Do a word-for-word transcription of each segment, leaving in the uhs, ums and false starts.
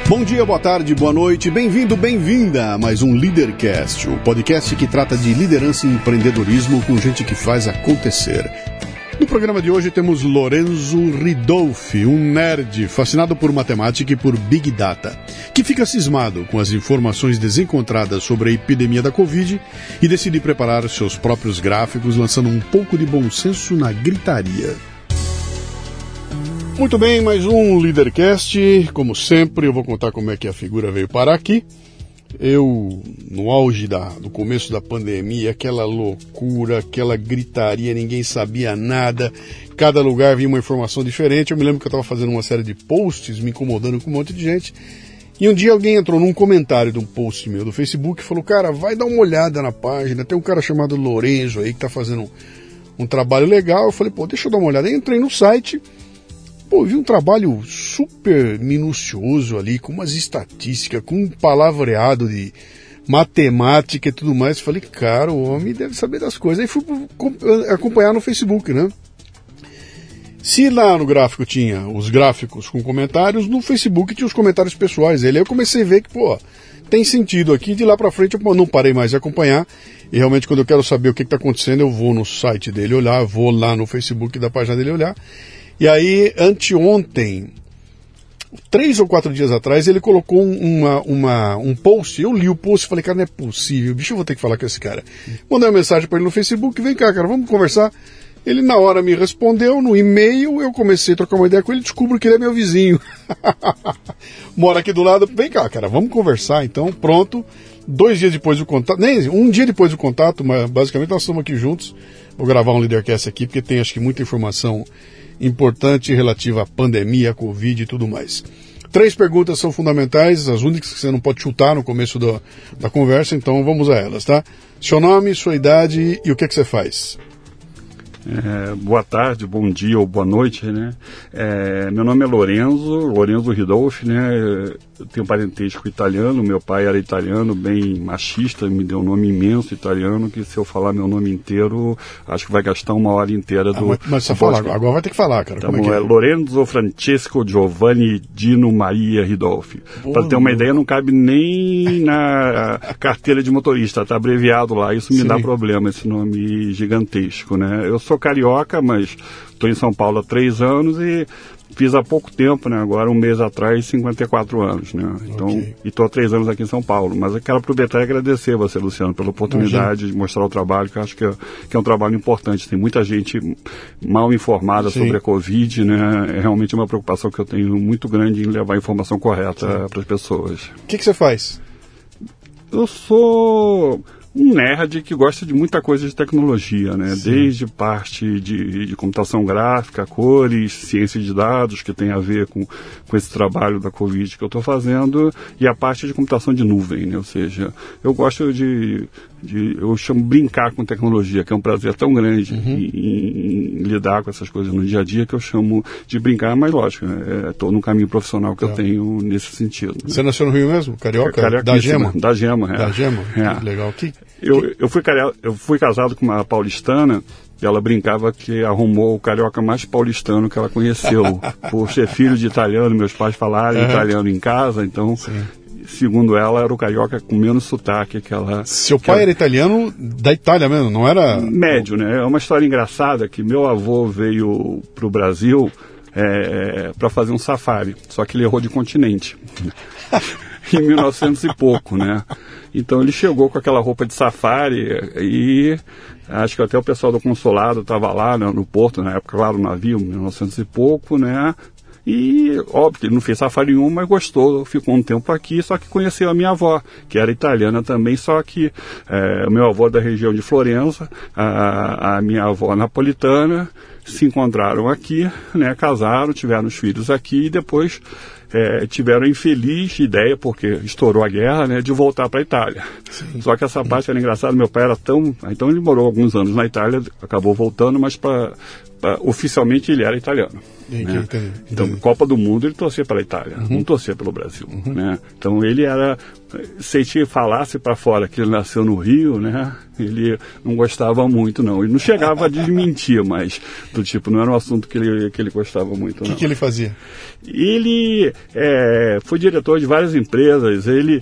Bom dia, boa tarde, boa noite, bem-vindo, bem-vinda a mais um Leadercast, o podcast que trata de liderança e empreendedorismo com gente que faz acontecer. No programa de hoje temos Lorenzo Ridolfi, um nerd fascinado por matemática e por Big Data, que fica cismado com as informações desencontradas sobre a epidemia da Covid e decide preparar seus próprios gráficos, lançando um pouco de bom senso na gritaria. Muito bem, mais um Leadercast. Como sempre, eu vou contar como é que a figura veio parar aqui. Eu, no auge da, do começo da pandemia, aquela loucura, aquela gritaria, ninguém sabia nada, cada lugar vinha uma informação diferente. Eu me lembro que eu estava fazendo uma série de posts, me incomodando com um monte de gente, e um dia alguém entrou num comentário de um post meu do Facebook e falou: cara, vai dar uma olhada na página, tem um cara chamado Lorenzo aí que está fazendo um, um trabalho legal. Eu falei, pô, deixa eu dar uma olhada. Aí entrei no site. Pô, vi um trabalho super minucioso ali, com umas estatísticas, com um palavreado de matemática e tudo mais. Falei, cara, o homem deve saber das coisas. Aí fui acompanhar no Facebook, né? Se lá no gráfico tinha os gráficos com comentários, no Facebook tinha os comentários pessoais dele. Aí eu comecei a ver que, pô, tem sentido aqui. De lá pra frente eu não parei mais de acompanhar. E realmente quando eu quero saber o que está acontecendo, eu vou no site dele olhar, vou lá no Facebook da página dele olhar. E aí, anteontem, três ou quatro dias atrás, ele colocou uma, uma, um post. Eu li o post e falei, cara, não é possível, bicho, eu vou ter que falar com esse cara. Mandei uma mensagem para ele no Facebook, vem cá, cara, vamos conversar. Ele na hora me respondeu, no e-mail, eu comecei a trocar uma ideia com ele, descubro que ele é meu vizinho. Mora aqui do lado, vem cá, cara, vamos conversar. Então, pronto, dois dias depois do contato, nem um dia depois do contato, mas basicamente nós estamos aqui juntos. Vou gravar um Leadercast aqui, porque tem, acho que, muita informação importante relativa à pandemia, à Covid e tudo mais. Três perguntas são fundamentais, as únicas que você não pode chutar no começo do, da conversa, então vamos a elas, tá? Seu nome, sua idade e o que é que você faz? É, boa tarde, bom dia ou boa noite, né? É, meu nome é Lorenzo, Lorenzo Ridolfi, né? Eu tenho parentesco italiano, meu pai era italiano, bem machista, me deu um nome imenso italiano, que se eu falar meu nome inteiro, acho que vai gastar uma hora inteira do... Ah, mas mas você fala, agora vai ter que falar, cara. Então, como é, que é? é Lorenzo Francesco Giovanni Dino Maria Ridolfi. Para ter uma ideia, não cabe nem na carteira de motorista, tá abreviado lá, isso me Sim. dá problema, esse nome gigantesco, né? Eu sou carioca, mas estou em São Paulo há três anos e fiz há pouco tempo, né? Agora um mês atrás, cinquenta e quatro anos, né? Então, okay. E estou há três anos aqui em São Paulo. Mas eu quero aproveitar e agradecer você, Luciano, pela oportunidade Imagina. de mostrar o trabalho, que eu acho que é, que é um trabalho importante. Tem muita gente mal informada Sim. sobre a Covid, né? É realmente uma preocupação que eu tenho muito grande em levar a informação correta para as pessoas. O que, que você faz? Eu sou um nerd que gosta de muita coisa de tecnologia, né? Sim. Desde parte de, de computação gráfica, cores, ciência de dados, que tem a ver com, com esse trabalho da Covid que eu estou fazendo, e a parte de computação de nuvem, né? Ou seja, eu gosto de, de, eu chamo brincar com tecnologia, que é um prazer tão grande uhum. em, em, em lidar com essas coisas no dia a dia, que eu chamo de brincar, mas lógico, estou é, no caminho profissional que é. eu tenho nesse sentido. Né? Você nasceu no Rio mesmo? Carioca? Da Gema? Da Gema, é. Da Gema? É. Que legal. Que... Eu, eu, fui, eu fui casado com uma paulistana e ela brincava que arrumou o carioca mais paulistano que ela conheceu. Por ser filho de italiano, meus pais falaram uhum. italiano em casa, então, Sim. segundo ela, era o carioca com menos sotaque que ela... Seu pai ela... era italiano da Itália mesmo, não era... Médio, né? É uma história engraçada que meu avô veio para o Brasil é, para fazer um safari, só que ele errou de continente. Em mil e novecentos e pouco, né? Então ele chegou com aquela roupa de safari e acho que até o pessoal do consulado estava lá, né, no porto, na época, lá no navio, mil e novecentos e pouco, né? E, óbvio, ele não fez safari nenhum, mas gostou, ficou um tempo aqui, só que conheceu a minha avó, que era italiana também, só que é, o meu avô é da região de Florença, a, a minha avó napolitana, se encontraram aqui, né, casaram, tiveram os filhos aqui e depois é, tiveram a infeliz ideia, porque estourou a guerra, né, de voltar para a Itália. Sim. Só que essa parte era engraçada, meu pai era tão... Então ele morou alguns anos na Itália, acabou voltando, mas para... oficialmente ele era italiano. Entendi, né? entendi, entendi. Então, Copa do Mundo ele torcia pela Itália, uhum. não torcia pelo Brasil. Uhum. Né? Então ele era se ele falasse para fora que ele nasceu no Rio, né, ele não gostava muito, não. Ele não chegava a desmentir, mas do tipo, não era um assunto que ele, que ele gostava muito, não. O que, que ele fazia? Ele é, foi diretor de várias empresas, ele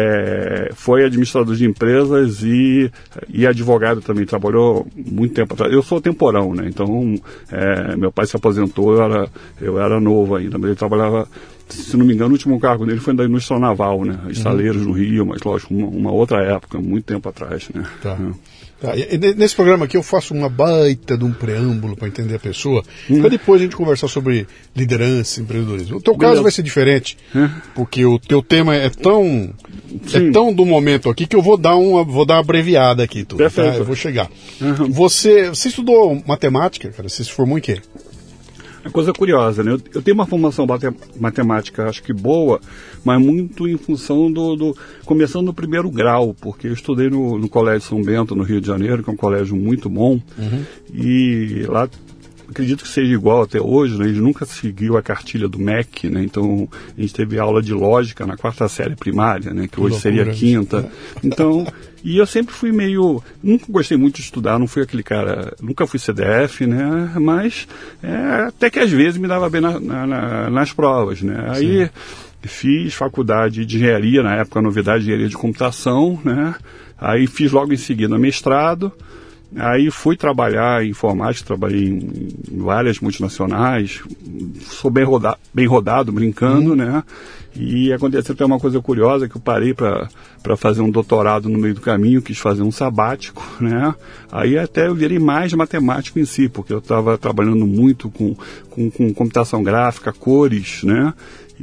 é, foi administrador de empresas e, e advogado também, trabalhou muito tempo atrás. Eu sou temporão, né, então é, meu pai se aposentou, eu era, eu era novo ainda, mas ele trabalhava... Se não me engano, o último cargo dele foi da indústria naval, né? Estaleiros uhum. no Rio, mas lógico, uma, uma outra época, muito tempo atrás, né? Tá. É. Tá. E, nesse programa aqui eu faço uma baita de um preâmbulo para entender a pessoa, hum. para depois a gente conversar sobre liderança, empreendedorismo. O teu caso Beleza. vai ser diferente, é. porque o teu tema é tão, é tão do momento aqui que eu vou dar uma, vou dar uma abreviada aqui, tudo, tá? Eu vou chegar. Uhum. Você, você estudou matemática, cara? Você se formou em quê? É coisa curiosa, né? Eu, eu tenho uma formação matemática, acho que boa, mas muito em função do... do começando no primeiro grau, porque eu estudei no, no Colégio São Bento, no Rio de Janeiro, que é um colégio muito bom, uhum. e lá... acredito que seja igual até hoje, né? A gente nunca seguiu a cartilha do M E C, né? Então a gente teve aula de lógica na quarta série primária, né? Que hoje seria a quinta. Então, e eu sempre fui meio, nunca gostei muito de estudar, não fui aquele cara, nunca fui C D F, né? Mas é, até que às vezes me dava bem na, na, nas provas, né? Aí Sim. fiz faculdade de engenharia, na época a novidade de engenharia de computação, né? Aí fiz logo em seguida mestrado. Aí fui trabalhar em informática, trabalhei em várias multinacionais, sou bem, roda, bem rodado, brincando, uhum. né? E aconteceu até uma coisa curiosa, que eu parei para fazer um doutorado no meio do caminho, quis fazer um sabático, né? Aí até eu virei mais matemático em si, porque eu estava trabalhando muito com, com, com computação gráfica, cores, né?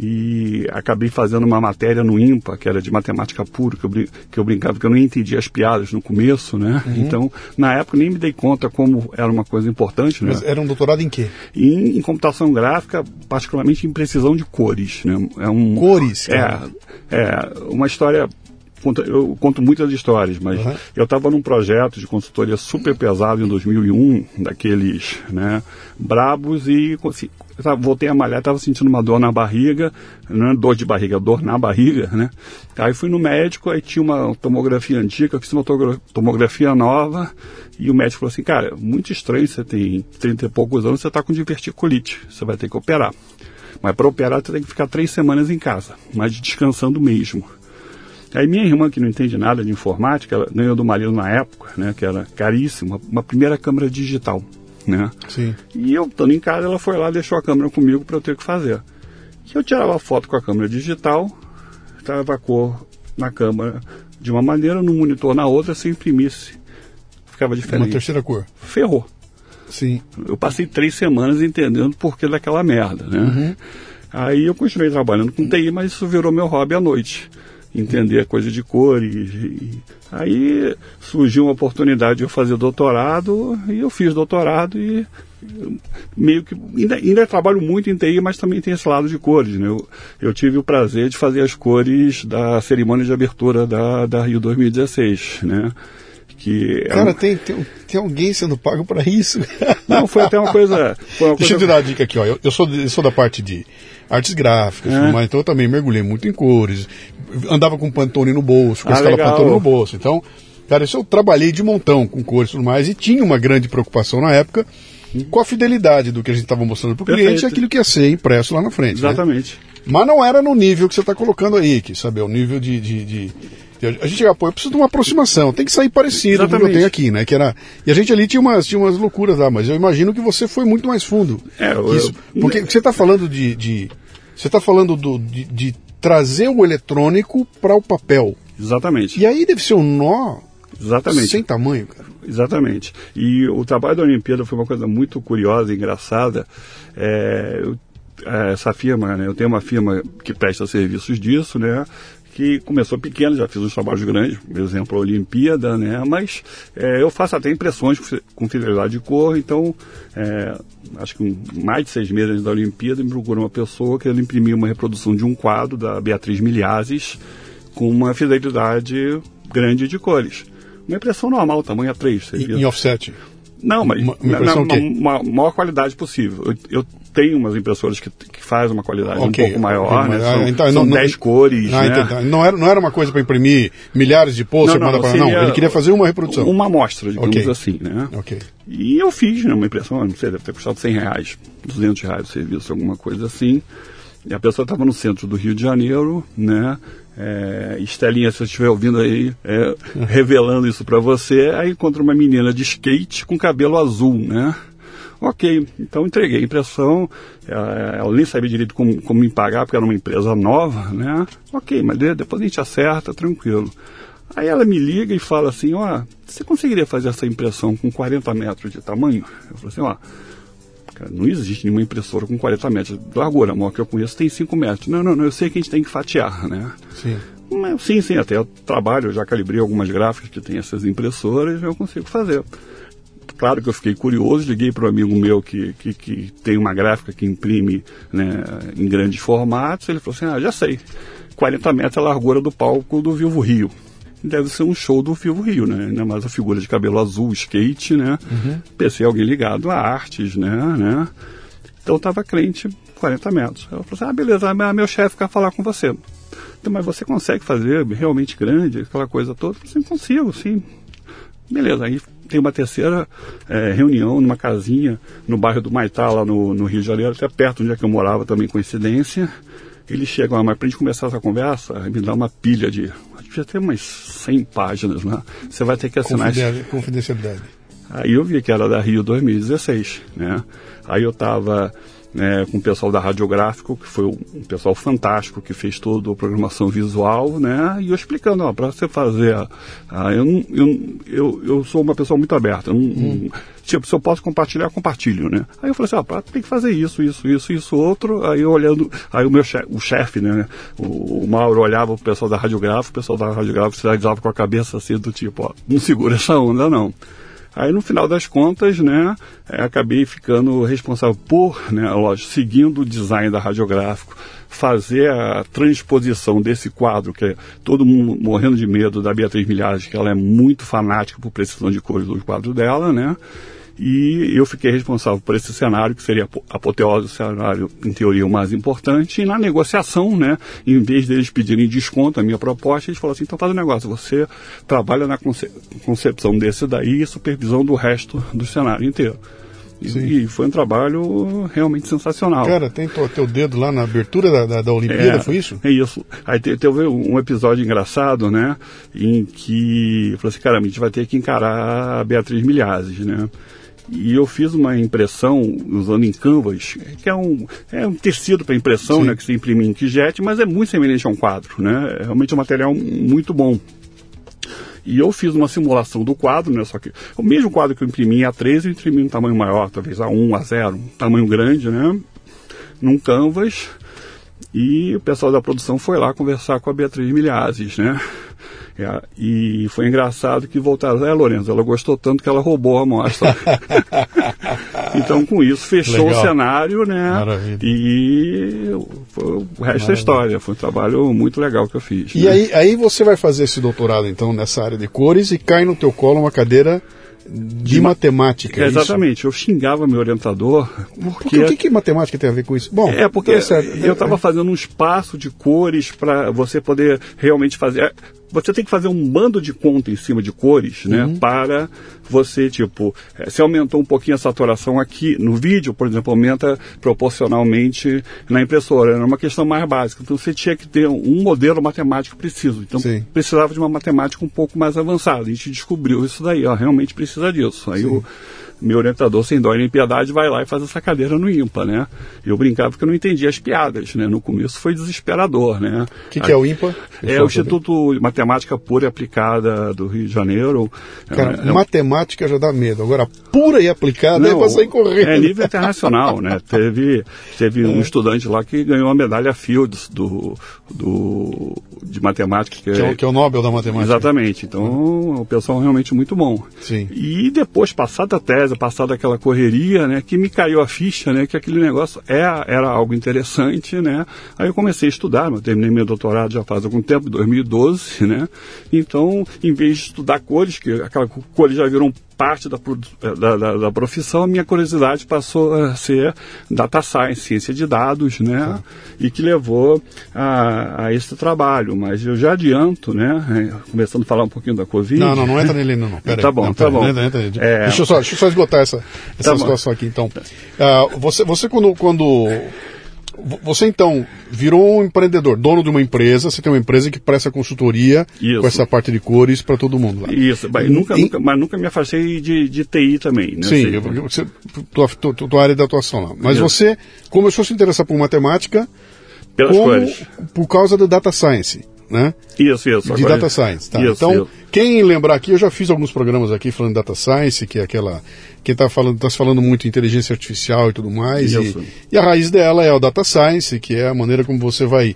E acabei fazendo uma matéria no IMPA, que era de matemática pura, que eu, brin- que eu brincava, porque eu não entendia as piadas no começo, né? Uhum. Então, na época, nem me dei conta como era uma coisa importante, né? Mas era um doutorado em quê? Em, em computação gráfica, particularmente em precisão de cores, né? É um, cores? Cara. É, é uma história... Eu conto muitas histórias, mas uhum. eu estava num projeto de consultoria super pesado em dois mil e um, daqueles, né, brabos, e assim, eu voltei a malhar, estava sentindo uma dor na barriga, não é dor de barriga, dor na barriga, né? Aí fui no médico, aí tinha uma tomografia antiga, fiz uma tomografia nova, e o médico falou assim, cara, muito estranho, você tem trinta e poucos anos, você está com diverticulite, você vai ter que operar. Mas para operar você tem que ficar três semanas em casa, mas descansando mesmo. Aí minha irmã, que não entende nada de informática, ela ganhou do marido na época, né, que era caríssima, uma primeira câmera digital, né? Sim. E eu, estando em casa, ela foi lá, deixou a câmera comigo para eu ter que fazer. E eu tirava a foto com a câmera digital, estava a cor na câmera de uma maneira, no monitor na outra, se imprimisse, ficava diferente. Uma terceira cor. Ferrou. Sim. Eu passei três semanas entendendo o porquê daquela merda, né? Uhum. Aí eu continuei trabalhando com T I, mas isso virou meu hobby à noite. Entender a coisa de cores. E aí surgiu uma oportunidade de eu fazer doutorado, e eu fiz doutorado e meio que ainda, ainda trabalho muito em T I, mas também tem esse lado de cores, né? Eu, eu tive o prazer de fazer as cores da cerimônia de abertura da, da Rio dois mil e dezesseis, né? Que Cara, é um... tem, tem, tem alguém sendo pago para isso? Não, foi até uma coisa... Foi uma Deixa coisa... eu te dar a dica aqui, ó. Eu, eu, sou, eu sou da parte de artes gráficas, é. mas então eu também mergulhei muito em cores, andava com Pantone no bolso, com a ah, escala legal. Pantone no bolso. Então, cara, isso eu trabalhei de montão com cores e tudo mais, e tinha uma grande preocupação na época com a fidelidade do que a gente estava mostrando para o cliente e aquilo que ia ser impresso lá na frente. Exatamente. Né? Mas não era no nível que você está colocando aí, que sabe, é o nível de... de, de a gente, pô, eu preciso de uma aproximação, tem que sair parecido Exatamente. com o que eu tenho aqui, né? Que era, e a gente ali tinha umas, tinha umas loucuras lá, mas eu imagino que você foi muito mais fundo. É, eu, isso, porque você está falando de, de. Você está falando do, de, de trazer o eletrônico para o papel. Exatamente. E aí deve ser um nó Exatamente. sem tamanho, cara. Exatamente. E o trabalho da Olimpíada foi uma coisa muito curiosa e engraçada. É, eu, essa firma, né? Eu tenho uma firma que presta serviços disso, né? Que começou pequeno, já fiz uns trabalhos grandes, por exemplo, a Olimpíada, né? Mas é, eu faço até impressões com fidelidade de cor, então é, acho que mais de seis meses da Olimpíada me procura uma pessoa que ela imprimiu uma reprodução de um quadro da Beatriz Milhazes com uma fidelidade grande de cores. Uma impressão normal, tamanho A três. Em, em offset? Não, mas uma, uma, na, na, uma maior qualidade possível. Eu, eu tem umas impressoras que, que fazem uma qualidade okay. um pouco maior, okay. né? São, então, são não, dez não, cores, ah, né? Não era, não era uma coisa para imprimir milhares de posters, não, não, não, não, ele queria fazer uma reprodução. Uma amostra, digamos okay. assim, né? Okay. E eu fiz, né, uma impressão, não sei, deve ter custado cem reais, duzentos reais o serviço, alguma coisa assim. E a pessoa estava no centro do Rio de Janeiro, né? É, Estelinha, se você estiver ouvindo aí, é, revelando isso para você, aí encontra uma menina de skate com cabelo azul, né? Ok, então entreguei a impressão, ela, ela nem sabia direito como, como me pagar, porque era uma empresa nova, né? Ok, mas depois a gente acerta, tranquilo. Aí ela me liga e fala assim, ó, você conseguiria fazer essa impressão com quarenta metros de tamanho? Eu falei assim, ó, cara, não existe nenhuma impressora com quarenta metros. Largura, a maior que eu conheço tem cinco metros. Não, não, não, eu sei que a gente tem que fatiar, né? Sim. Mas, sim, sim, até eu trabalho, eu já calibrei algumas gráficas que tem essas impressoras, eu consigo fazer. Claro que eu fiquei curioso, liguei para um amigo meu que, que, que tem uma gráfica que imprime, né, em grandes formatos, ele falou assim, ah, já sei, quarenta metros é a largura do palco do Vivo Rio. Deve ser um show do Vivo Rio, né? Ainda mais a figura de cabelo azul, skate, né? Uhum. Pensei alguém ligado a artes, né? né? Então estava crente, quarenta metros. Ela falou assim, ah, beleza, meu chefe quer falar com você. Então, mas você consegue fazer realmente grande, aquela coisa toda? Eu falei assim, consigo, sim. Beleza, aí tem uma terceira é, reunião numa casinha no bairro do Maitá, lá no, no Rio de Janeiro, até perto onde é que eu morava, também coincidência. Eles chegam, ah, mas pra gente começar essa conversa, me dá uma pilha de, já tem umas cem páginas, né? Você vai ter que assinar... Confidencialidade. Aí eu vi que era da Rio dois mil e dezesseis, né? Aí eu estava é, com o pessoal da Radiográfico, que foi um pessoal fantástico, que fez toda a programação visual, né? E eu explicando, ó, para você fazer... Ah, eu, eu, eu, eu sou uma pessoa muito aberta, não, hum. Tipo, se eu posso compartilhar, compartilho, né? Aí eu falei assim, ó, tem que fazer isso, isso, isso, isso, outro. Aí eu olhando, aí o meu chefe, o chefe, né? O, o Mauro olhava o pessoal da Radiográfico, o pessoal da Radiográfico se analisava com a cabeça assim, do tipo, ó, não segura essa onda, não. Aí, no final das contas, né, acabei ficando responsável por, né, lógico, seguindo o design da Radiográfico, fazer a transposição desse quadro, que é todo mundo morrendo de medo da Beatriz Milhares, que ela é muito fanática por precisão de cores do quadro dela, né, e eu fiquei responsável por esse cenário, que seria a apoteose do cenário, em teoria, o mais importante, e na negociação, né, em vez deles pedirem desconto, a minha proposta, eles falaram assim, então faz um negócio, você trabalha na conce- concepção desse daí e supervisão do resto do cenário inteiro. E, e foi um trabalho realmente sensacional. Cara, tem o teu dedo lá na abertura da, da, da Olimpíada, é, foi isso? É isso. Aí te, teve um episódio engraçado, né, em que eu falei assim, cara, a gente vai ter que encarar a Beatriz Milhazes, né? E eu fiz uma impressão usando em Canvas, que é um, é um tecido para impressão, né, que se imprime em inkjet, mas é muito semelhante a um quadro, né? É realmente um material muito bom. E eu fiz uma simulação do quadro, né? Só que o mesmo quadro que eu imprimi em A três, eu imprimi em um tamanho maior, talvez A um, A zero, um tamanho grande, né? Num Canvas. E o pessoal da produção foi lá conversar com a Beatriz Milhazes, né? É, e foi engraçado que voltaram, é, Lourenço, ela gostou tanto que ela roubou a amostra. Então, com isso, fechou Legal. O cenário, né? Maravilha. E foi, o resto Maravilha. É história. Foi um trabalho muito legal que eu fiz. E né? aí, aí você vai fazer esse doutorado, então, nessa área de cores e cai no teu colo uma cadeira de, de matemática. É exatamente. Isso? Eu xingava meu orientador. Porque... porque o que, que matemática tem a ver com isso? Bom, é porque eu estava fazendo um espaço de cores para você poder realmente fazer... Você tem que fazer um bando de conta em cima de cores, né? Uhum. Para você, tipo, se aumentou um pouquinho a saturação aqui no vídeo, por exemplo, aumenta proporcionalmente na impressora. Era uma questão mais básica. Então você tinha que ter um modelo matemático preciso. Então Sim. precisava de uma matemática um pouco mais avançada. A gente descobriu isso daí, ó, realmente precisa disso. Aí o meu orientador, sem dó nem piedade, vai lá e faz essa cadeira no IMPA, né? Eu brincava porque eu não entendia as piadas, né? No começo foi desesperador, né? O que, que é o IMPA? É o Instituto de Matemática Pura e Aplicada do Rio de Janeiro. Cara, é, matemática é... já dá medo. Agora, pura e aplicada não, é pra sair correndo. É nível internacional, né? Teve, teve é. um estudante lá que ganhou a medalha Fields do, do, de matemática. Que, que, é, que é o Nobel da Matemática. Exatamente. Então, hum. o pessoal realmente muito bom. Sim. E depois, passada a tese, passada aquela correria, né, que me caiu a ficha, né, que aquele negócio é, era algo interessante, né, aí eu comecei a estudar, eu terminei meu doutorado já faz algum tempo, dois mil e doze, né, então, em vez de estudar cores, que aquela cores já viram parte da, da, da, da profissão, a minha curiosidade passou a ser data science, ciência de dados, né? E que levou a, a esse trabalho. Mas eu já adianto, né? Começando a falar um pouquinho da Covid. Não, não, não entra nele não. não. Pera tá aí. bom, não, tá bom. Entra, entra, entra. É... Deixa, eu só, deixa eu só esgotar essa, essa tá situação bom. aqui, então. Uh, você, você quando... quando... Você, então, virou um empreendedor, dono de uma empresa, você tem uma empresa que presta consultoria Isso. com essa parte de cores para todo mundo lá. Isso, mas, e, nunca, e... nunca, mas nunca me afastei de, de T I também, né? Sim, eu, você, tua, tua, tua área de atuação lá. Mas Isso. você começou a se interessar por matemática pelas como, cores. Por causa do data science, né? Isso, isso. De agora... data science, tá? Isso, então, isso. quem lembrar aqui, eu já fiz alguns programas aqui falando de data science, que é aquela... Quem está falando, tá se falando muito em inteligência artificial e tudo mais. E, e a raiz dela é o data science, que é a maneira como você vai...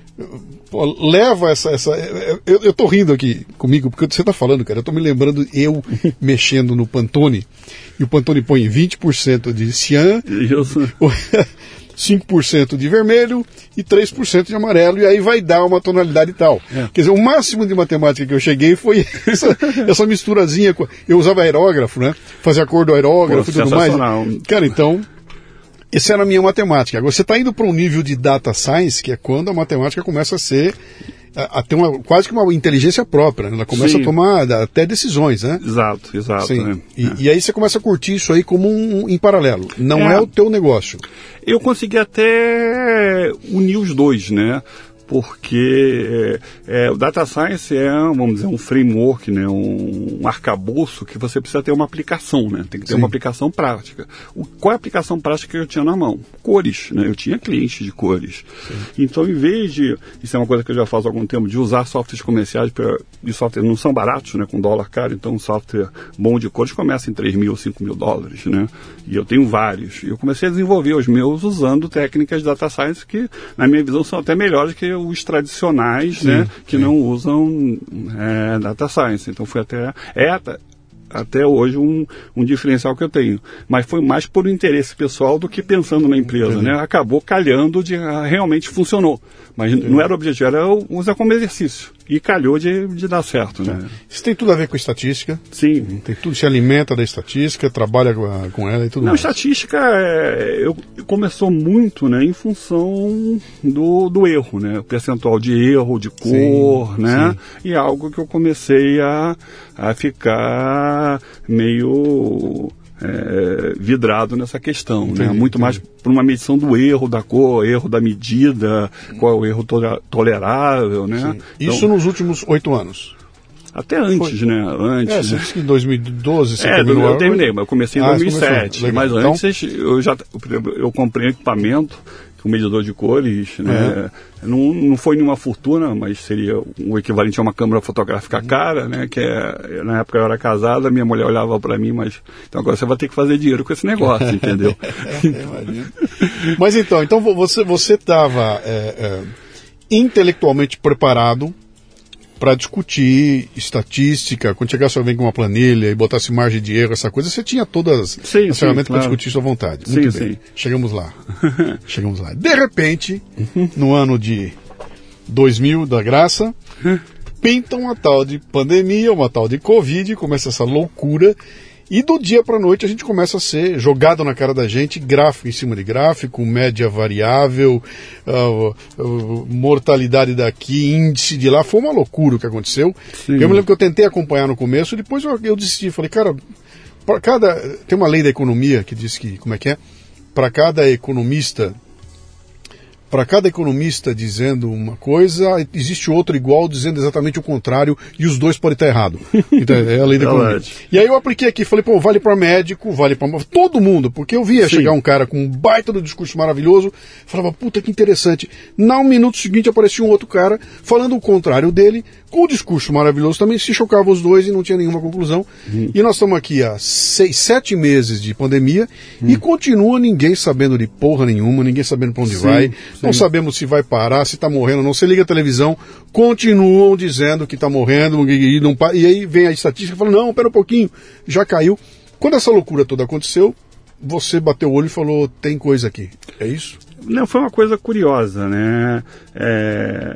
Pô, leva essa... essa eu, eu tô rindo aqui comigo, porque você está falando, cara, eu tô me lembrando eu mexendo no Pantone, e o Pantone põe vinte por cento de cian... Isso. cinco por cento de vermelho e três por cento de amarelo, e aí vai dar uma tonalidade tal. É. Quer dizer, o máximo de matemática que eu cheguei foi essa, essa misturazinha. Eu usava aerógrafo, né? Fazia a cor do aerógrafo e tudo mais. Cara, então, essa era a minha matemática. Agora, você está indo para um nível de data science, que é quando a matemática começa a ser... a, a ter uma, quase que uma inteligência própria, né? Ela começa Sim. a tomar até decisões, né? Exato, exato. Sim. Né? E, é. e aí você começa a curtir isso aí como um, em paralelo. Não é. é o teu negócio. Eu consegui até unir os dois, né? Porque é, é, o Data Science é, vamos dizer, um framework, né, um, um arcabouço que você precisa ter uma aplicação, né? Tem que ter Sim. uma aplicação prática. O, qual é a aplicação prática que eu tinha na mão? Cores, né? Eu tinha clientes de cores. Sim. Então, em vez de, isso é uma coisa que eu já faço há algum tempo, de usar softwares comerciais, pra, de software não são baratos, né, com dólar caro, então um software bom de cores começa em três mil, cinco mil dólares, né? E eu tenho vários. E eu comecei a desenvolver os meus usando técnicas de Data Science que, na minha visão, são até melhores que os tradicionais, sim, né, que sim. não usam é, Data Science. Então foi até, é até hoje um, um diferencial que eu tenho. Mas foi mais por interesse pessoal do que pensando na empresa, sim. né? Acabou calhando de, realmente funcionou. Mas sim. não era o objetivo, era usar como exercício. E calhou de, de dar certo, né? Isso tem tudo a ver com estatística. Sim. Tem tudo, se alimenta da estatística, trabalha com, a, com ela e tudo Não, mais. estatística é, eu, começou muito, né, em função do, do erro, né? O percentual de erro, de cor, sim, né? Sim. E algo que eu comecei a, a ficar meio... É, vidrado nessa questão, entendi, né? Muito entendi. Mais por uma medição do erro da cor, erro da medida, qual é o erro to- tolerável, né? Isso então, nos últimos oito anos? Até antes, Foi. né? Antes. É, você disse que em dois mil e doze você é, terminou. Eu terminei, mas eu comecei em ah, dois mil e sete. Mas então... antes eu já eu comprei um equipamento, um medidor de cores, né? É. Não, não foi nenhuma fortuna, mas seria o equivalente a uma câmera fotográfica uhum. cara, né? Que é, na época eu era casada, minha mulher olhava para mim, mas então agora você vai ter que fazer dinheiro com esse negócio, entendeu? é, mas então, então você você estava é, é, intelectualmente preparado para discutir estatística, quando chegasse alguém com uma planilha e botasse margem de erro, essa coisa, você tinha todas sim, as sim, ferramentas claro. para discutir isso à vontade. Muito sim, bem. Sim. Chegamos lá. Chegamos lá. De repente, no ano de dois mil, da graça, pinta uma tal de pandemia, uma tal de Covid, começa essa loucura, e do dia para a noite a gente começa a ser jogado na cara da gente, gráfico em cima de gráfico, média variável, uh, uh, mortalidade daqui, índice de lá. Foi uma loucura o que aconteceu. Sim. Eu me lembro que eu tentei acompanhar no começo, depois eu, eu desisti. Falei, cara, para cada... tem uma lei da economia que diz que, como é que é? Para cada economista... Para cada economista dizendo uma coisa, existe outro igual dizendo exatamente o contrário, e os dois podem estar errados. Então, é a lei da economia. E aí eu apliquei aqui, falei, pô, vale para médico, vale para todo mundo, porque eu via Sim. chegar um cara com um baita do discurso maravilhoso, falava, puta que interessante. No minuto seguinte aparecia um outro cara falando o contrário dele, com o discurso maravilhoso também, se chocavam os dois e não tinha nenhuma conclusão. Hum. E nós estamos aqui há seis, sete meses de pandemia hum. e continua ninguém sabendo de porra nenhuma, ninguém sabendo para onde Sim. vai. Não sabemos se vai parar, se está morrendo ou não. Você liga a televisão, continuam dizendo que está morrendo, e, não, e aí vem a estatística e fala, não, pera um pouquinho, já caiu. Quando essa loucura toda aconteceu, você bateu o olho e falou, tem coisa aqui. É isso? Não, foi uma coisa curiosa, né? É...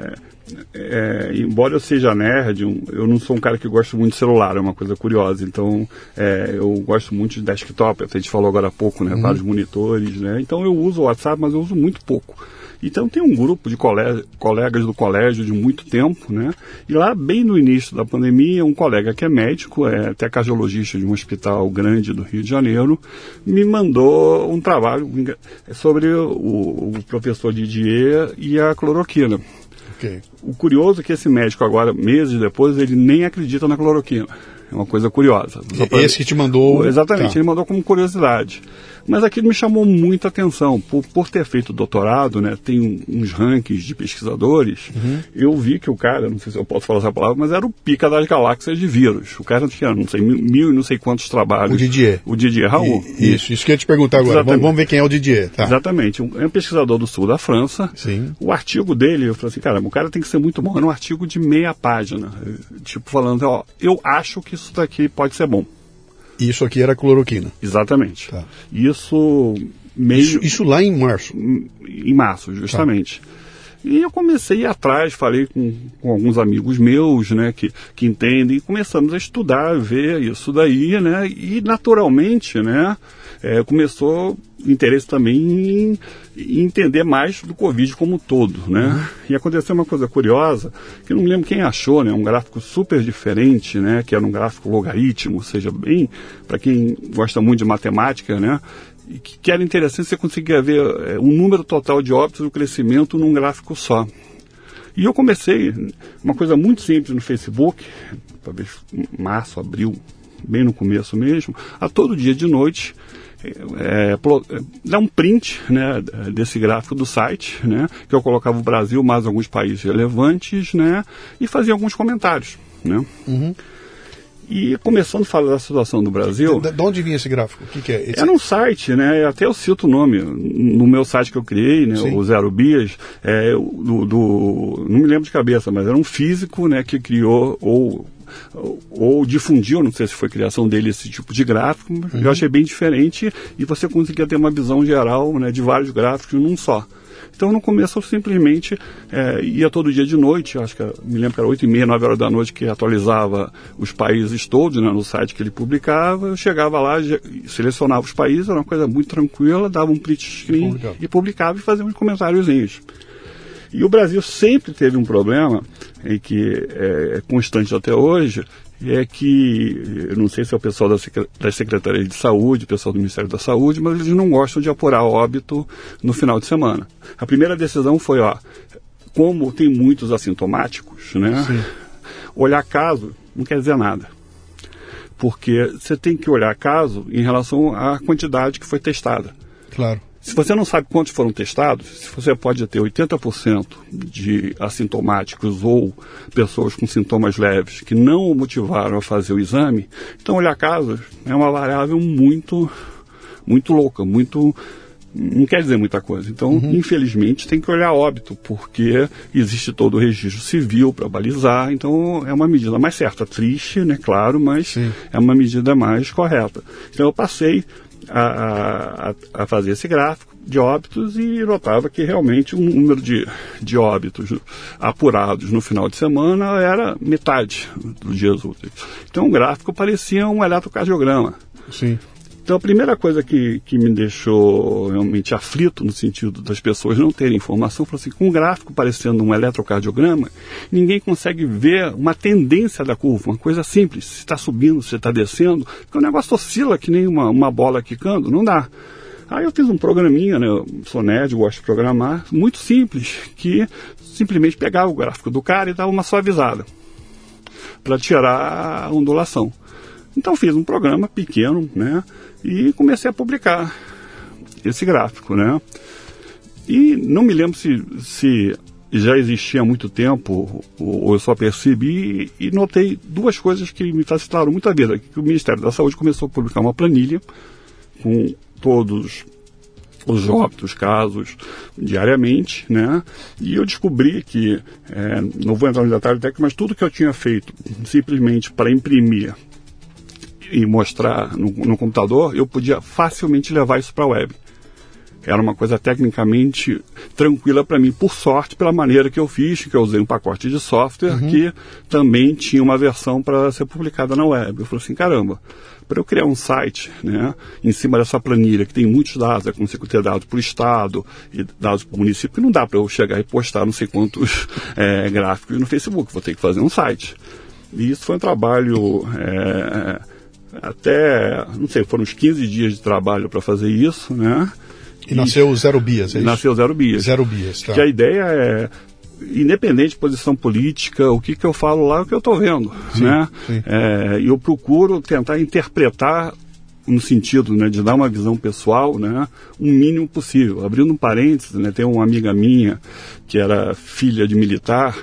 é, embora eu seja nerd, eu não sou um cara que gosta muito de celular, é uma coisa curiosa. Então, é, eu gosto muito de desktop, a gente falou agora há pouco, né? Uhum. Vários monitores, né? Então, eu uso o WhatsApp, mas eu uso muito pouco. Então, tem um grupo de colega, colegas do colégio de muito tempo, né? E lá, bem no início da pandemia, um colega que é médico, é até cardiologista de um hospital grande do Rio de Janeiro, me mandou um trabalho sobre o, o professor Didier e a cloroquina. Okay. O curioso é que esse médico agora, meses depois, ele nem acredita na cloroquina. É uma coisa curiosa. Pra... Esse que te mandou... Exatamente, tá. Ele mandou como curiosidade. Mas aquilo me chamou muita atenção. Por, por ter feito doutorado, né, tem uns rankings de pesquisadores, uhum. eu vi que o cara, não sei se eu posso falar essa palavra, mas era o pica das galáxias de vírus. O cara tinha, não sei, mil, mil e não sei quantos trabalhos. O Didier. O Didier Raoult. E, isso, isso que eu ia te perguntar agora. Vamos, vamos ver quem é o Didier. Tá. Exatamente. Um, é um pesquisador do sul da França. Sim. O artigo dele, eu falei assim, cara, o cara tem que ser muito bom. Era um artigo de meia página. Tipo, falando, ó, eu acho que isso daqui pode ser bom. Isso aqui era cloroquina. Exatamente. Tá. Isso meio... Isso, isso lá em março. Em março, justamente. Tá. E eu comecei a ir atrás, falei com, com alguns amigos meus, né, que, que entendem, e começamos a estudar, ver isso daí, né, e naturalmente, né, é, começou interesse também em, em entender mais do Covid como um todo, né, uhum. E aconteceu uma coisa curiosa, que eu não me lembro quem achou, né, um gráfico super diferente, né, que era um gráfico logaritmo, ou seja, bem, para quem gosta muito de matemática, né, e que era interessante você conseguir ver é, um número total de óbitos e o crescimento num gráfico só. E eu comecei uma coisa muito simples no Facebook, talvez março, abril, bem no começo mesmo, a todo dia de noite, é, é, dar um print, né, desse gráfico do site, né, que eu colocava o Brasil, mais alguns países relevantes, né, e fazia alguns comentários, né. Uhum. E começando a falar da situação do Brasil... De, de onde vinha esse gráfico? O que, que é? Esse... Era um site, né? Até eu cito o nome. No meu site que eu criei, né? O Zero Bias, é, do, do, não me lembro de cabeça, mas era um físico, né, que criou ou, ou, ou difundiu, não sei se foi criação dele, esse tipo de gráfico. Uhum. Eu achei bem diferente e você conseguia ter uma visão geral, né, de vários gráficos num só. Então, no começo, eu simplesmente é, ia todo dia de noite, acho que me lembro que era oito e meia, nove horas da noite, que atualizava os países todos, né, no site que ele publicava. Eu chegava lá, selecionava os países, era uma coisa muito tranquila, dava um print screen publicava. e publicava e fazia uns comentáriozinhos. E o Brasil sempre teve um problema, em que é constante até hoje, é que, eu não sei se é o pessoal das Secretarias de Saúde, o pessoal do Ministério da Saúde, mas eles não gostam de apurar óbito no final de semana. A primeira decisão foi, ó, como tem muitos assintomáticos, né, Sim. olhar caso não quer dizer nada. Porque você tem que olhar caso em relação à quantidade que foi testada. Claro. Se você não sabe quantos foram testados, se você pode ter oitenta por cento de assintomáticos ou pessoas com sintomas leves que não o motivaram a fazer o exame, então olhar casos é uma variável muito, muito louca, muito, não quer dizer muita coisa. Então, uhum. infelizmente, tem que olhar óbito, porque existe todo o registro civil para balizar, então é uma medida mais certa, triste, né, claro, mas Sim. é uma medida mais correta. Então eu passei A, a, a fazer esse gráfico de óbitos e notava que realmente o número de, de óbitos apurados no final de semana era metade dos dias úteis. Então o gráfico parecia um eletrocardiograma. Sim. Então a primeira coisa que, que me deixou realmente aflito no sentido das pessoas não terem informação, foi assim, com um gráfico parecendo um eletrocardiograma, ninguém consegue ver uma tendência da curva, uma coisa simples, se está subindo, se está descendo, porque o negócio oscila que nem uma, uma bola quicando, não dá. Aí eu fiz um programinha, né, eu sou nerd, gosto de programar, muito simples, que simplesmente pegava o gráfico do cara e dava uma suavizada, para tirar a ondulação. Então fiz um programa pequeno, né, e comecei a publicar esse gráfico, né. E não me lembro se, se já existia há muito tempo, ou eu só percebi, e notei duas coisas que me facilitaram muito a vida. Que o Ministério da Saúde começou a publicar uma planilha com todos os óbitos, casos, diariamente, né? E eu descobri que, é, não vou entrar no detalhe técnico, mas tudo que eu tinha feito simplesmente para imprimir e mostrar no, no computador, eu podia facilmente levar isso para a web. era uma coisa tecnicamente tranquila para mim, por sorte, pela maneira que eu fiz, que eu usei um pacote de software uhum. que também tinha uma versão para ser publicada na web. Eu falei assim, caramba, para eu criar um site, né, em cima dessa planilha que tem muitos dados, é como se eu ter dados por estado e dados por município, que não dá para eu chegar e postar não sei quantos é, gráficos no Facebook, vou ter que fazer um site. E isso foi um trabalho... É, até, não sei, foram uns quinze dias de trabalho para fazer isso, né? E, e nasceu o Zero Bias, é isso? Nasceu o Zero Bias. Zero Bias, tá. Que a ideia é, independente de posição política, o que, que eu falo lá é o que eu estou vendo, sim, né? Sim. É, eu procuro tentar interpretar no sentido, né, de dar uma visão pessoal, né, o mínimo possível. Abrindo um parênteses, né, tem uma amiga minha que era filha de militar,